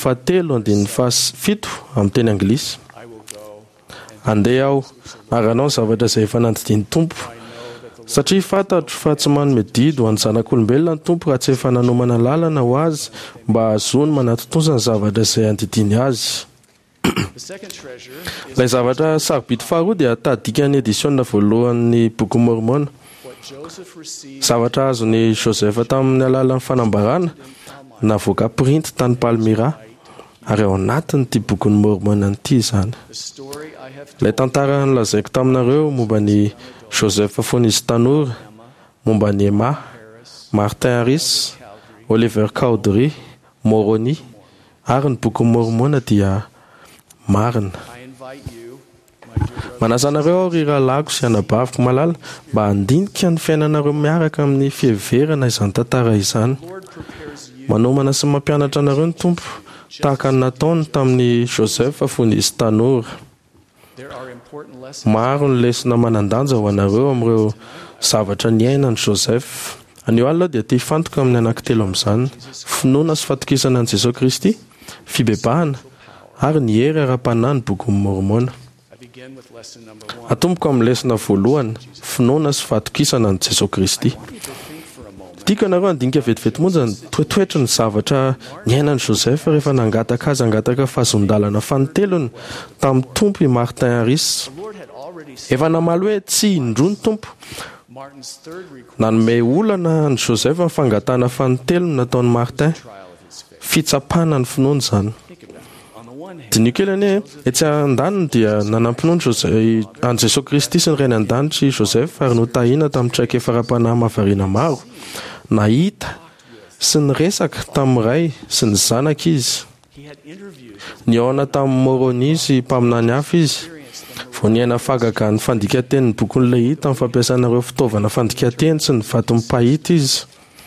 7:7 amin'ny teny anglisy. Andeha aho ary anao ny zavatra izay efa nandidian'ny tompo, satria fantatro fa tsy manome didy ho an'ny zanak'olombelona ny tompo raha tsy efa nanomana lalana ho azy mba hahazoany manatotosa ny zavatra izay andidiny azy. Ilay zavatra sarobidy faharoa dia tadikan'ny edisiona voalohan'ny bokin'ny Mormona. Zavatra azon'ny Josefa tamin'ny alalan'ny fanambarana navoaka printy tany Palmyra ary ao anatin'ity bokin'ny Mormona ity izany. Ilay tantara nolazaiko taminareo momba ny Josefa fonisy tanora, momba ny Emma, Martin Rees, Oliver Cowdery, Moroni ary ny bokin'ny Mormona dia marina. Manasa anareo aho ry rahalako sy anabaviko malala mba handinika ny fiainanareo miaraka amin'ny fiheverana izany tantara izany. Manomana sy mampianatra anareo ny tompo tahaka ny nataony tamin'ny Josefa fonisy tanora. maro ny lesona manandanja ho anareo amin'ireo zavatra ny ainany Joseph. Anio alina dia tia hifantoka amin'ny anankitelo amin'izany: finoana sy fatokisana an' Jesosy Kristy, fibebahana ary ny hery ara-panahy ny bokin'ny Mormona. Atomboko amin'ny lesona voalohany, finoana sy fatokisana an' Jesosy Kristy. Tiako ianareo andinika vetivety monja ny toetoetry ny zavatra ny ainan'i Joseph rehefa nangataka fahazondalana fanotelony tamin'ny tompo i Martin Harris. Efa namaly hoe tsy indro ny tompo. Nanome olana ny Joseph amin'ny fangatana fanotelony nataon'ny Martin. Fitsapana ny finoana izany. Dinio kely anie, etsy an-daniny dia nanampinoany an Jesosy Kristy sy ny Ray an-danitry Joseph ary notahina tamin'ny traikefa fara-panahy mahavariana maro. Nahita sy ny resaka tamin'ny ray sy ny zanaka izy. Niaona tamin'ny Moroni sy mpaminany hafa izy. Vao niaina fagaka ny fandika-teny ny boky n'ilay hita amin'ny fampiasanareo fitaovana fandika-teny sy ny vato mipahita izy.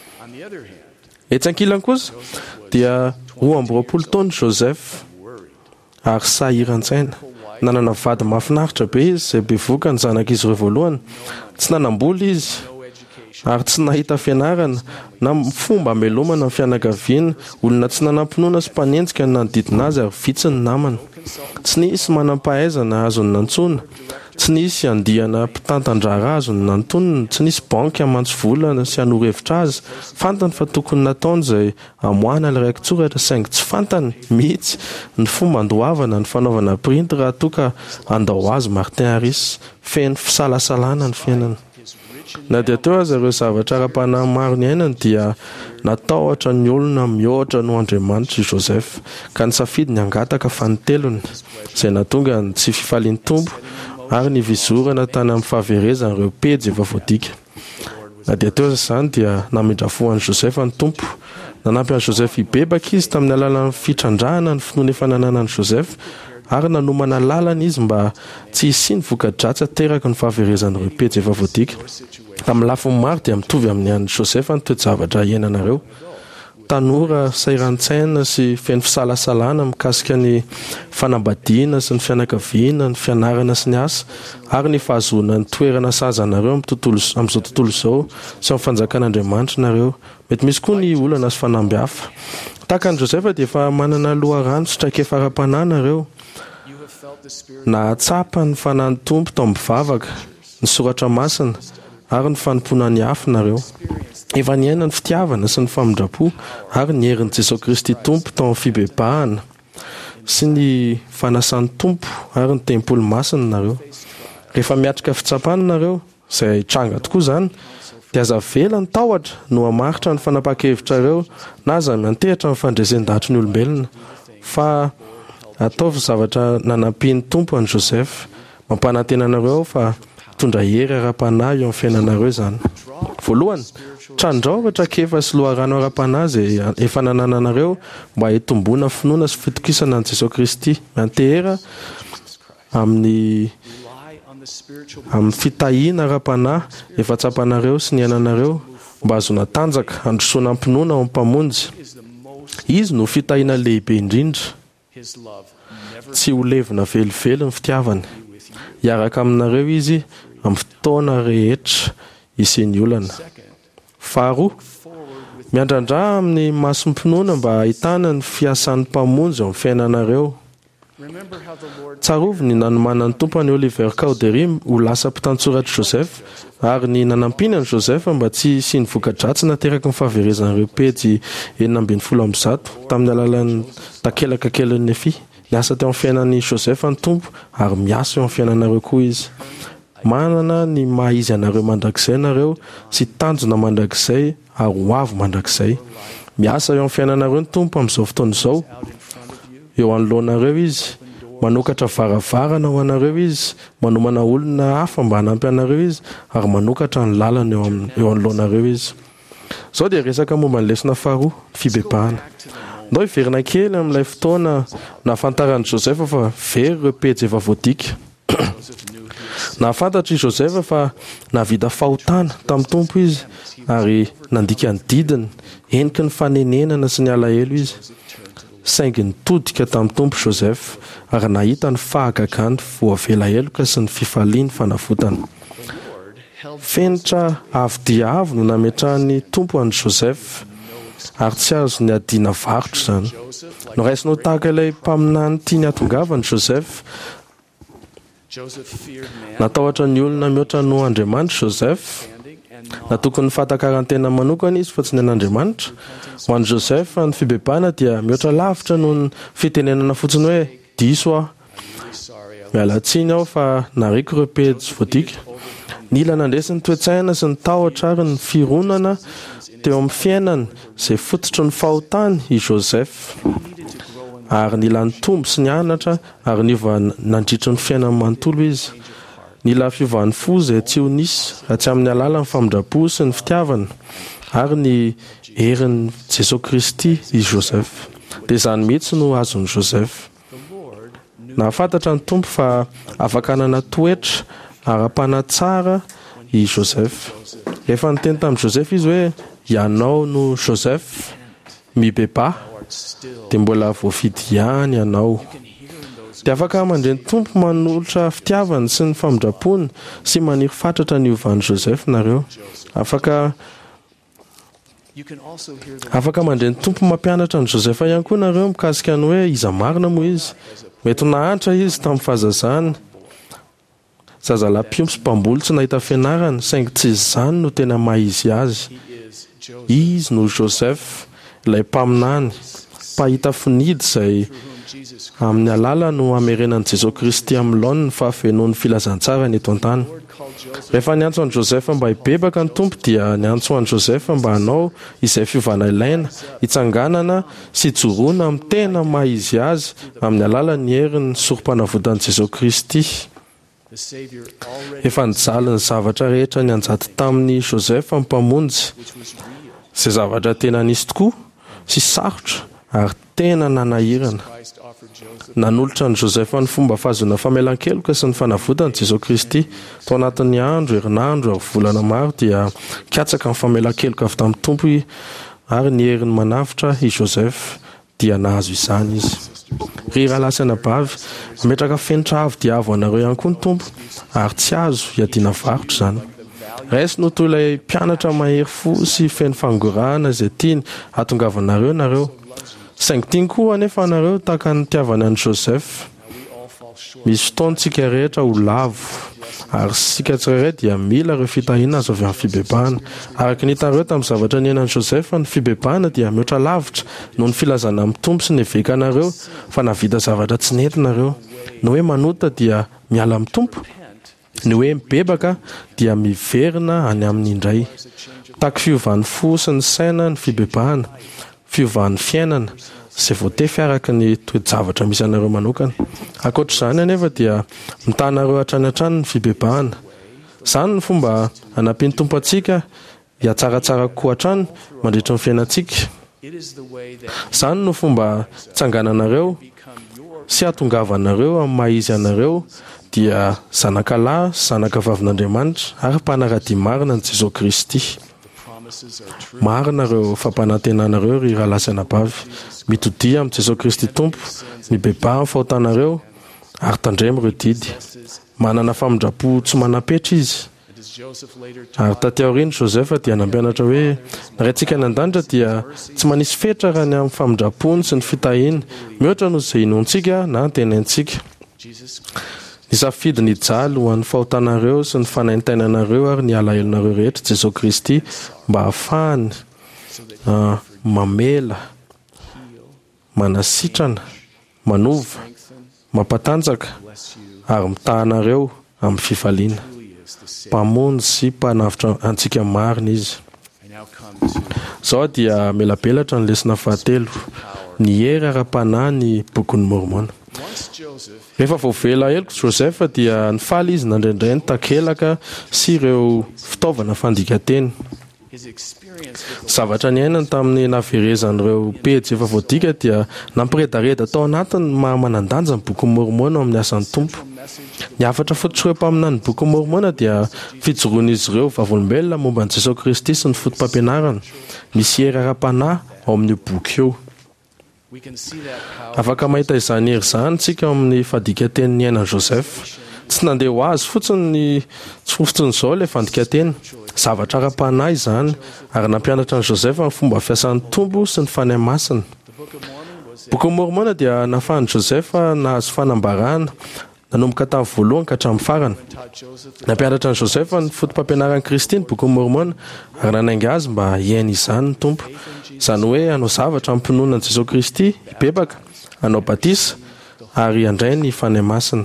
Etsy ankilany kosa dia 12 taona Joseph ary sahiran-tsaina. Nanana vady mahafinaritra be izy izay bevoaka ny zanaka izy ireo voalohany. Tsy nanamboly izy ary tsy nahita fianarana na fomba hamelomana amin'ny fianakaviana. Olona tsy nanampinoana sy mpanenjika ny nanodidina azy ary vitsy ny namana. Tsy nisy manam-pahaizana azony nantsona. Tsy nisy andihana mpitantandrara azony nantonony. Tsy nisy banky hamantso vola sy hanoro-hevitra azy. Fantany fa tokony nataony izay hamoahana ilay raiky tsoratra saingy tsy fantany mihitsy ny fomba andohavana ny fanaovana printy raha toa ka andao azy Martin Harris. Feno fisalasalana ny fiainana. Na dia teo aza ireo zavatra ara-panahy maro ny ainany dia natahotra ny olona mihoatra no Andriamanitra i Joseph ka nisafidy ny angataka fanotelony izay nahatonga ny tsy fifalian'ny tompo ary ny vizorana tany amin'ny fahaverezana ireo pejy efa voadika. Na dia teo izany dia namindrafoan'i Joseph ny tompo. Nanampy an'i Joseph hibebaka izy tamin'ny alalan'ny fitrandrahana ny finoana efa nananan'i Joseph ary nanomana lalana izy mba tsy hisiny voka-dratsy ateraky ny fahaverezan'ireo pejy efa voadika. Tamin'ny lafiny maro dia mitovy amin'ny an'i Joseph ny toe-javatra iainanareo. Tanora sairan-tsaina sy feno fisalasalana mikasika ny fanambadiana sy ny fianakaviana, ny fianarana sy ny asa ary ny fahazoana ny toerana sazanareo amin'izao tontolo izao sy amin'ny fanjakan'Andriamanitra nareo. Mety misy koa ny olana sy fanamby hafa. Tahaka an'i Joseph dia efa manana loharano sy traikefa fara-panahy nareo. Nahatsapa ny fanahy ny tompo tao mivavaka, ny soratra masina ary ny fanompona ny hafa nareo. Efa niaina ny fitiavana sy ny famindrapo ary ny herin'i Jesosy Kristy tompo tao amin'ny fibebahana sy ny fanasan'ny tompo ary ny tempoly masina nareo. Rehefa miatrika fitsapana nareo, izay tranga tokoa izany, dia aza vela ny tahotra no hamaritra ny fanapa-kevitra na aza miantehitra ny fandresen-datry ny olombelona. Fa ataovy zavatra nanampian'ny tompo an'i Joseph, mampanantena anareo fa tondra hery ara-panahy eo amin'ny fiainanareo izany. Voalohany, trandraovatra kefa sy loharano ara-panahy izay efa nanananareo mba hitomboana finoana sy fitokisana an' Jesosy Kristy. Miantehera amin'ny fitahiana ara-panahy efa tsapanareo sy ny ainanareo mba azona tanjaka handrosoana ampinoana ao ampamonjy. Izy no fitahiana lehibe indrindra. Tsy ho levina velively ny fitiavany. Hiaraka aminareo izy amin'ny fotoana rehetra isiany olana. Faharoa, miandrandra amin'ny masom-pinoana mba ahitana ny fiasan'ny mpamonjy amin'ny fiainanareo. Tsarovy ny nanomanan'ny tompany Oliver Cowdery ho lasa mpitantsoratra Joseph ary ny nanampiana Joseph mba tsy sy ny voka-dratsy nateraky ny fahaverezan'ireo pejy 920 tamin'ny alalan'ny takelaka kelin'ny Nefi. Niasa teo amin'ny fiainan'ny Joseph ny tompo ary miasa eo amin'ny fiainanareo koa izy. Manana ny maha izy anareo mandrakizay nareo sy tanjona mandrakizay ary ho avy mandrakizay. Miasa eo amin'ny fiainanareo ny tompo amin'izao fotoana izao. Eo anoloanareo izy, manokatra varavarana ho anareo izy, manomana olona hafa mba hanampy anareo izy ary manokatra ny lalana eo anoloanareo izy. Izao dia resaka momba ny lesona faharoa, fibebahana. Ndao hiverina kely amin'ilay fotoana nahafantaran'i Joseph fa very ireo pejy efa voadika. Nahafantatra i Joseph fa navita fahotana tamin'ny tompo izy ary nandika ny didiny, eniky ny fanenenana sy ny alahelo izy. saingy nitodika tamin'ny tompo Joseph ary nahita ny fahagagany voavela heloka sy ny fifaliany fanavotana. Fenitra avo dia avo no nametrahany tompo an'i Joseph ary tsy azo ny adiana varotra izany. No raisinao tahaka ilay mpaminany tiany atongavany Joseph, natahotra ny olona mihoatra no Andriamanitra Joseph, na tokony fahatakarantena manokana izy fa tsy ny an'Andriamanitra. Ho an'i Joseph ny fibebahana dia mihoatra lavitra noho ny fitenenana fotsiny hoe diso aho, miala tsiny aho fa nariko ireo pejy voadika. Nila nandresy ny toe-tsaina sy ny tahotra ary ny fironana teo amin'ny fiainany izay fototry ny fahotany i Joseph, ary nila ny tombo sy ny anatra ary niova nandritry ny fiainany manontolo izy. Nila fiovan'ny fo izay tsy ho nisy raha tsy amin'ny alalan'ny famindrapo sy ny fitiavana ary ny herin'i Jesosy Kristy i Joseph. Dia izany mihitsy no azon'i Joseph. Nahafantatra ny tompo fa afaka hanana toetra ara-panatsara i Joseph. Efa niteny tamin'i Joseph izy hoe ianao no Joseph mibeba, dia mbola voafidy ihany ianao. Dia afaka mandre ny tompo manolotra fitiavany sy ny famindrapony sy maniry fatratra ny ovan'i Joseph nareo. Afaka mandre ny tompo mampianatra ny Joseph ihany koa nareo mikasika ny hoe iza marina moa izy. Mety nahantra izy tamin'ny fahazazany. Zazalahy mpiompy sy mpamboly tsy nahita fianarana, saingy tsy izany no tena maha-izy azy. Izy no Joseph, ilay mpaminany, mpahita finidy izay amin'ny alala no hamerenan'i Jesosy Kristy amin'ny laoniny ny fahafenoan'ny filazantsara ny eto an-tany. Rehefa niantso an'i Joseph mba hibebaka ny tompo dia niantso an'i Joseph mba hanao izay fiovana ilaina, hitsanganana sy joroana amin'ny tena maha-izy azy amin'ny alalan'ny herin'ny sorom-panavotan'i Jesosy Kristy. Efa nijaly ny zavatra rehetra nianjaty tamin'ny Joseph amin'ny mpamonjy, izay zavatra tena nisy tokoa sy sarotra ary tena nanahirana. Nanolotra ny Joseph ny fomba fahazona famelan-keloka sy ny fanavotany Jesosy Kristy. Tao anatin'ny andro, herinandro ary volana maro dia katsaka ny famelan-keloka avy tamin'ny tompo ary ny heriny manavitra i Joseph dia nahazo izany izy. Ry rahalahy sy anabavy, mametraka fenitra avo dia avo anareo ihany koa ny tompo ary tsy azo hiadiana varotra izany. Raisy no toy ilay mpianatra mahery fo sy feno fangorahana izay tiany hatongavanareo nareo. Saingy tiany koa anefa anareo tahaka ny tiavany an'i Joseph. Misy fotoantsika rehetra ho lavo ary sika tsirairay dia mila ireo fitahiana azo avy amin'ny fibebahana. Araka ny hitanareo tamin'ny zavatra niainan'i Joseph, ny fibebahana dia mihoatra lavitra noho ny filazana amin'ny tompo sy ny hevekanareo fa navita zavatra tsy nentinareo. Ny hoe manota dia miala amin'ny tompo, ny hoe mibebaka dia miverina any amin'ny indray. Taky fiovan'ny fo sy ny saina ny fibebahana, fiovan'ny fiainana izay voatefy araka ny toe-javatra misy anareo manokana. Ankoatr'izany anefa dia mitanareo hatrany hatrany ny fibebahana. Izany ny fomba hanampiany tompo antsika hiatsaratsara koa hatrany mandritra ny fiainantsika. Izany no fomba tsangananareo sy hatongavanareo amin'ny maha-izy anareo dia zanakalahy, zanaka vavin'Andriamanitra ary mpanaradia marina ny Jesosy Kristy. Marina ireo fampanantenanareo ry rahalahy sy anabavy. Mitodia amin'ny Jesosy Kristy tompo, mibebaha amin'ny fahotanareo ary tandremo ireo didy. Manana famindrapo tsy manapetra izy. Ary taty aoriany Joseph dia nampianatra hoe raintsika ny an-danitra dia tsy manisy fetra raha ny amin'ny famindrapony sy ny fitahiana, mihoatra noho izay inontsika na tenaintsika. Nisafidy ny jaly ho an'ny fahotanareo sy ny fanaintainanareo ary ny alahelo-nareo rehetra Jesosy Kristy mba hahafahany mamela, manasitrana, manova, mampatanjaka ary mitahanareo amin'ny fifaliana. Mpamonjy sy mpanavitra antsika marina izy. Izao dia melabelatra ny lesona fahatelo, ny hery ara-panahy ny bokin'ny Mormona. Rehefa voavela heloka Joseph dia nifaly izy nandraindray ny takelaka sy ireo fitaovana fandika-teny. Zavatra niainany tamin'ny naverezan'ireo pejy efa voadika dia nampiredareda tao anatiny maha-manandanja ny bokin'ny Mormona amin'ny asan'ny tompo. Ny hafatra fototra mpaminany bokin'ny Mormona dia fijoroan'izy ireo vavolombelona momba ny Jesosy Kristy sy ny fotom-pampianarana. Misy hery ara-panahy ao amin'ny boky eo. afaka mahita izany hery izany tsika amin'ny fandika-teny ny ainan'i Joseph. Tsy nandeha ho azy fotsiny izao ilay fandika-teny, zavatra ara-panahy izany, ary nampianatra an'i Joseph amin'ny fomba fiasan'ny tombo sy ny fanahy masina. Boky ny Mormona dia nahafahan'i Joseph nahazo fanambarana nanomboka tamin'ny voalohany ka hatramin'ny farany. Nampianatra an'i Joseph ny fotom-pampianaran'i Kristy ny Boky ny Mormona ary nanainga azy mba hiaina izany ny tompo. Izany hoe hanao zavatra amin'ny finoanan'i Jesosy Kristy hibebaka, hanao batisa ary handray ny fanahy masina.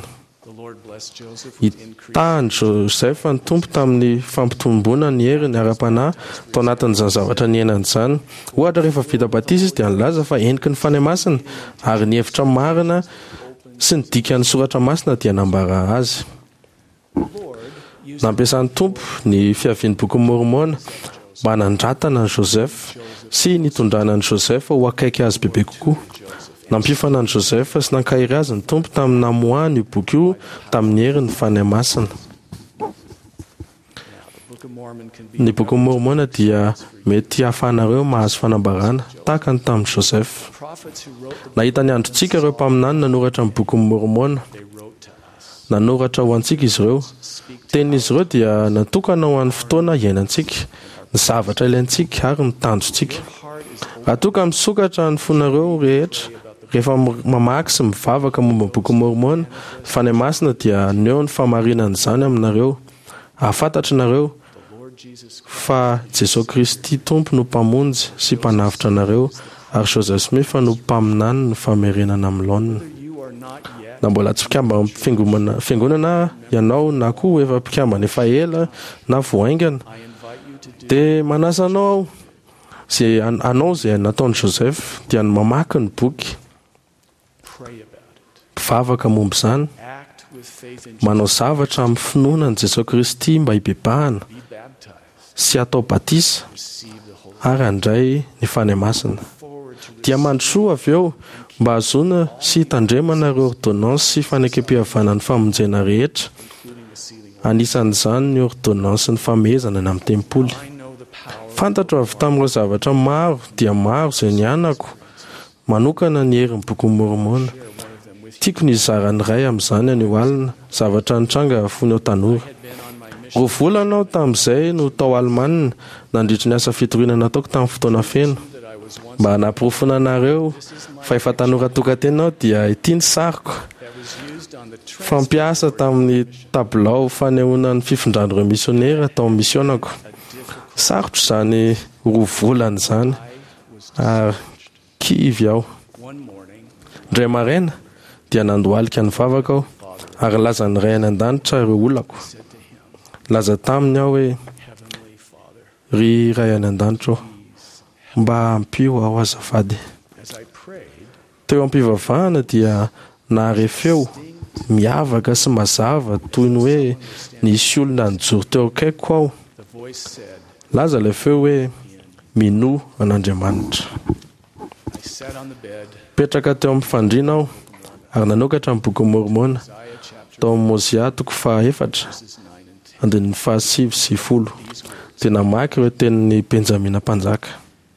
Hitahany Joseph ny tompo tamin'ny fampitombona ny heriny ara-panahy tao anatin'izany zavatra ny ainany izany. Ohatra rehefa vita batisa izy dia nilaza fa eniky ny fanahy masina ary ny hevitra marina sy ny dikan'ny soratra masina dia nambara azy. Nampiasan'ny tompo ny fiavian'ny Boky ny Mormona mba nandrantana ny Joseph sy nitondrana ny Joseph ho akaiky azy bebe kokoa. Nampifana ny Joseph sy nankairy azy ny tompo tamin'ny namoahany io boky io tamin'ny herin'ny fanahy masina. Ny Boky ny Mormona dia mety hahafahanareo mahazo fanambarana tahaka ny tamin'i Joseph. Nahita ny androntsika ireo mpaminany nanoratra ny Boky ny Mormona. Nanoratra ho antsika izy ireo. Tenin'izy ireo dia natokana ho an'ny fotoana iainantsika, ny zavatra ilaintsika ary ny tanjontsika. Raha toa ka misokatra ny fonareo rehetra rehefa mamaky sy mivavaka momba ny Boky ny Mormona, fanahy masina dia neo ny famarinana izany aminareo. Ahafantatry nareo fa Jesosy Kristy tompo no mpamonjy sy mpanavitra anareo ary Joseph Smith no mpaminany ny famerenana amin'ny laonina. Na mbola tsy mpikamba fiangonana ianao na koa efa mpikambana efa ela na voaingana dia manasa anao izay nataon'i Joseph dia ny mamaky ny boky, mpivavaka momba izany, manao zavatra amin'ny finoanan'i Jesosy Kristy mba hibebahana sy atao batisa ary handray ny fanahy masina. Dia mandrosoa avy eo mba hahazoana sy hitandremana ireo ordonnance sy fanekem-pihavanan'ny famonjena rehetra, anisan'izany ny ordonnance ny famehezana any amin'ny tempoly. Fantatro avy tamin'ireo zavatra maro dia maro izay nianako manokana ny herin'ny Boky ny Mormona. Tiako ny izarany iray amin'izany anio alina, zavatra nitranga fony ao tanora. Roa volana aho tamin'izay no tao Alemana nandritry ny asa fitoriana nataoko tamin'ny fotoana feno. Mba hanamporofona anareo fa efa tanora tokan-tena aho dia ity ny sariko. Fampiasa tamin'ny tabilao fanehoana ny fifindrandreo misionera tao amin'ny misionako. Sarotro izany roa volana izany ary kivy aho. Indray maraina dia nandohalika ny vavaka aho ary laza ny ray any an-danitra ireo olako. Laza taminy aho hoe, ry ray any an-danitra mba ampio aho azafady. Teo am-pivavahana dia naharefeo miavaka sy mazava toy ny hoe nisy olona nijoro teo akaiko aho. Laza ilay feo hoe mino an'Andriamanitra. Petraka teo amin'ny fandriana aho ary nanokatra amin'ny Boky ny Mormona tao amin'ny Mozia 4 andin'ny 7:10 dia namaky ireo tenin'ny Benjamina mpanjaka.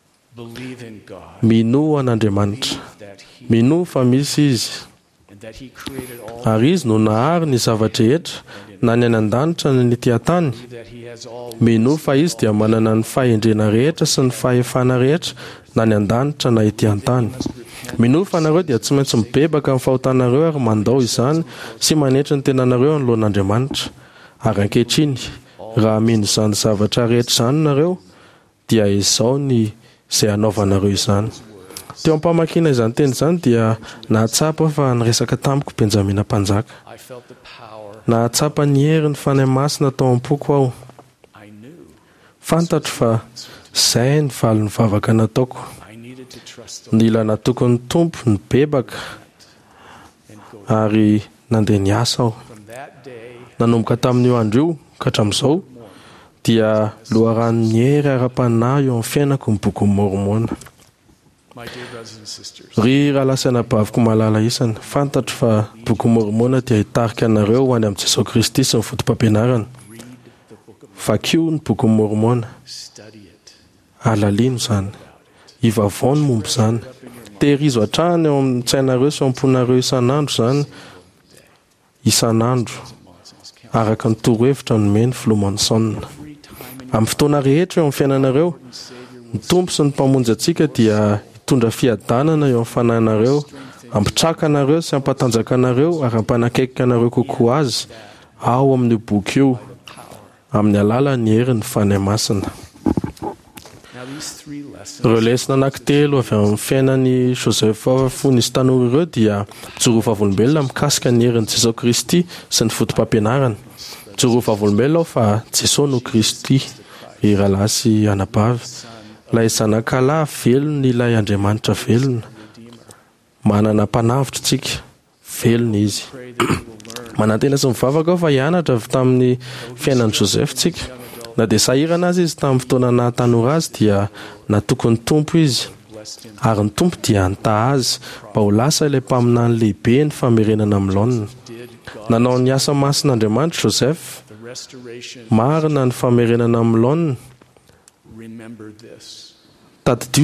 Mino an'Andriamanitra, mino fa misy izy ary izy no nahary ny zavatra rehetra na ny any an-danitra na ny ety an-tany. Mino fa izy dia manana ny fahendrena rehetra sy ny fahefana rehetra na ny an-danitra na ety an-tany. Mino fa nareo dia tsy maintsy mibebaka amin'ny fahotanareo ary mandao izany sy manetry ny tenanareo anoloan'Andriamanitra. Ary ankehitriny raha mino izany zavatra rehetra izany nareo dia izao ny izay hanaovanareo izany. Teo am-pamakina izany teny izany dia nahatsapa fa niresaka tamiko Benjamina mpanjaka. Nahatsapa ny herin'ny fanahy masina tao am-poko aho. Fantatro fa izay ny valy ny vavaka nataoko. Nila natoko ny tompo ny bebaka ary nandeha niasa aho. Nanomboka tamin'io andro io ka hatramin'izao dia loharan'ny hery ara-panahy eo amin'ny fiainako ny Boky ny Mormona. Ry rahalahy baviko malala isany, fantatro fa Boky ny Mormona dia hitarika anareo ho any amin'ny Jesosy Kristy sy ny fotom-pampianarana. Vakio ny Boky ny Mormona, alalino izany, ivavao ny mombo izany. Tehirizo hatrany eo amin'ny tsainareo sy amponareo isan'andro izany, isan'andro, araka ny torohevitra nomeny Flomonson. Amin'ny fotoana rehetra eo amin'ny fiainanareo, ny tompo sy ny mpamonjy antsika dia hitondra fiadanana eo amin'ny fanahinareo, ampitraka anareo sy ampatanjaka anareo ary ampanakaiky anareo kokoa azy ao amin'io boky io, amin'ny alalan'ny herin'ny fanahy masina. Ireo lesona anankitelo avy amin'ny fiainan'ny Josefa fony sy tanora ireo dia jorova volombelona mikasika ny herin'i Jesosy Kristy sy ny fotom-pampianarana. Jorova volombelona fa Jesosy no Kristy, iralahy sy anabavy. Ilay zanakalahy velona, ilay Andriamanitra velona. Manana mpanavitra tsika, velona izy. Manantena sy mivavaka aho fa hianatra avy tamin'ny fiainan'i Joseph tsika. Na dia sahirana azy izy tamin'ny fotoana nahatanora azy dia natoko ny tompo izy, ary ny tompo dia nitaha azy mba ho lasa ilay mpaminany lehibe ny famerenana amin'ny laonina. Nanao ny asa masin'Andriamanitra Joseph, marina ny famerenana amin'ny laonina. Tadidio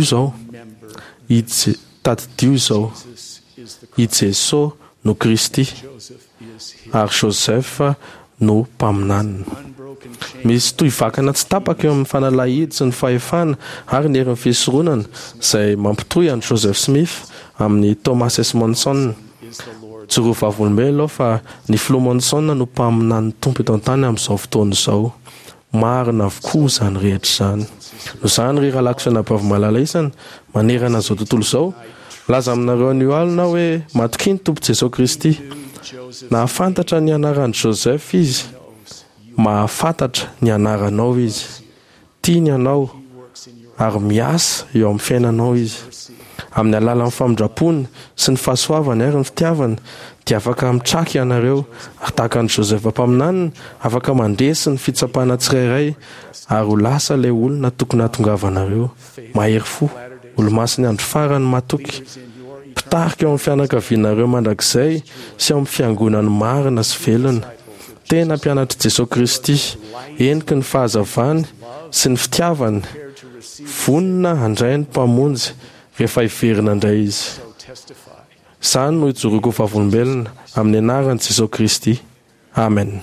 izao, i Jesosy no Kristy, ary Joseph no mpaminanina. Misy tohivakana tsy tapaka eo amin'ny fanalahidy sy ny fahefana ary ny herin'ny fisoronana izay mampitohy an'i Joseph Smith amin'ny Thomas Esmonson. Jorova volombelona fa ny Flomonson no mpaminany tompo eto an-tany amin'izao fotoana izao. Marina avokoa izany rehetra izany. No izany ry rahalahy sy anabavy malala isana, manerana izao tontolo izao, laza aminareo anio alina hoe matoky ny tompo Jesosy Kristy. Nahafantatra ny anaran'i Joseph izy, mahafantatra ny anaranao izy, tiany ianao ary miasa eo amin'ny fiainanao izy. Amin'ny alalan'ny famindrapony sy ny fahasoavany ary ny fitiavany dia afaka mitraka ianareo ary tahaka ny Joseph mpaminanina, afaka mandresy ny fitsapana tsirairay ary ho lasa ilay olona tokony hahatongavanareo. Mahery fo, olo-masiny andro farany matoky, pitarika eo amin'ny fianakavianareo mandrakizay sy eo amin'ny fiangonany marina sy velona. Tena mpianatra Jesosy Kristy, eniky ny fahazavany sy ny fitiavany, vonina handray ny mpamonjy rehefa hiverina indray izy. Izany no ijoroako vavolombelona amin'ny anaran'i Jesosy Kristy. Amen.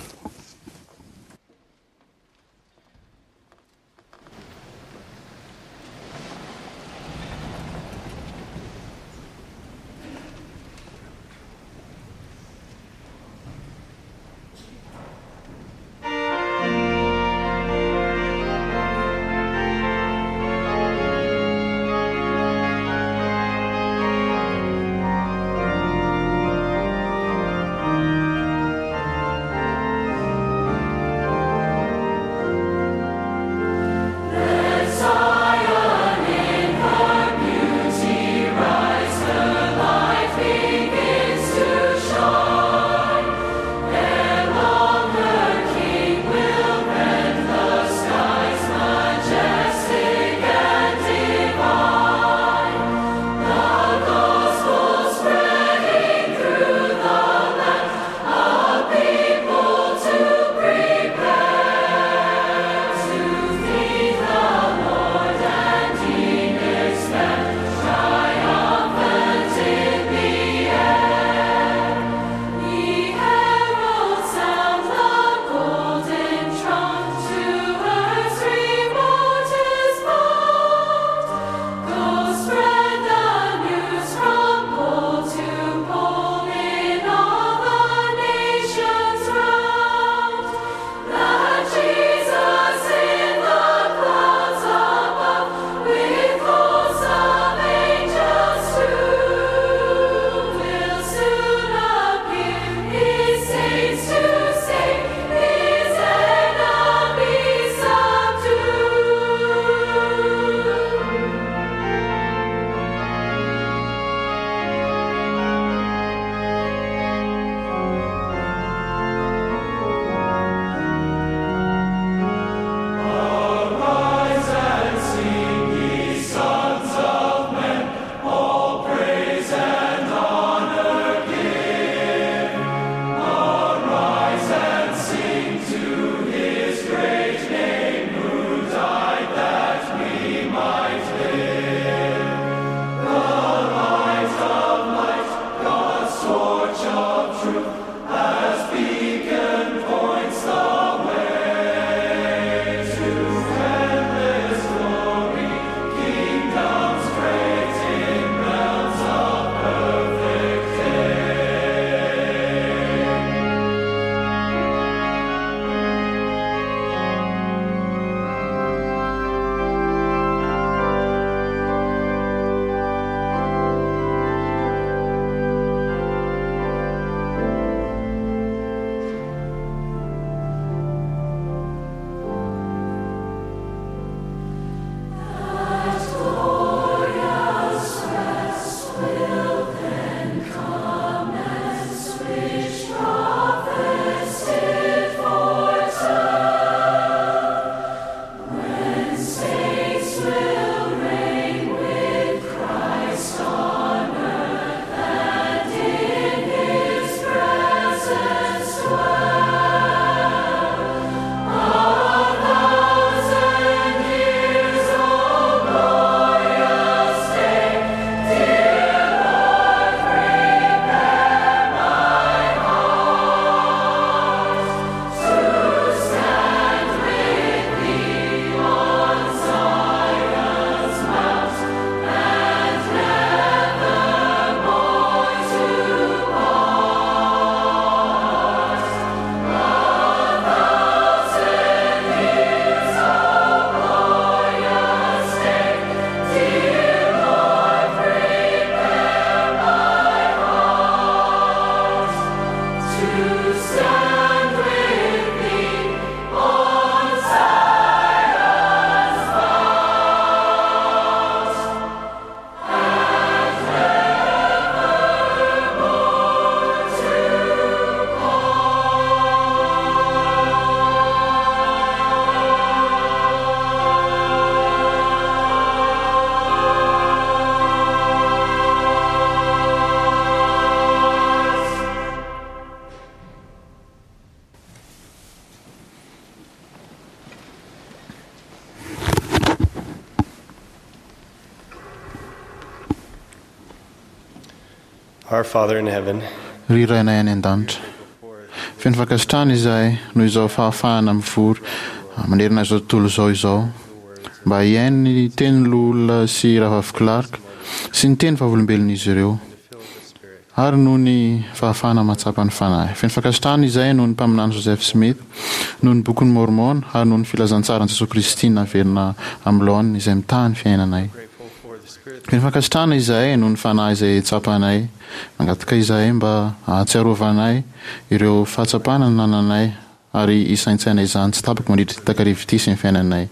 Our Father in heaven, ry rainay any an-danitra feno fankasitrana izahay noho izao fahafahana mivory manerina izao tontolo izao mba hiaino ny tenin'olo olona sy rahavavikilarika sy ny teny vavolombelon'izy ireo ary noho ny fahafahana mahatsapa ny fanahy. Feno fankasitrana izahay noho ny mpaminany Joseph Smith, noho ny bokin'ny Mormona ary noho ny filazantsarany Jesosy Kristy naverina amin'ny laoniny izay mitahany fiainanay. Feno fankasitrana izahay noho ny fanahy izay tsapanay, mangataka izahay mba ahatsiarovanay ireo fahatsapana nananay ary isaintsaina izany tsy tapaka mandritra takarivo ity sy ny fiainanay.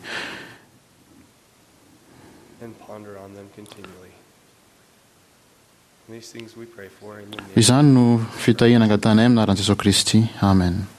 and ponder on them continually. These things we pray for in the name Izany no fitahiana angatanay amin'ny anaran'i Jesosy Kristy. Amen.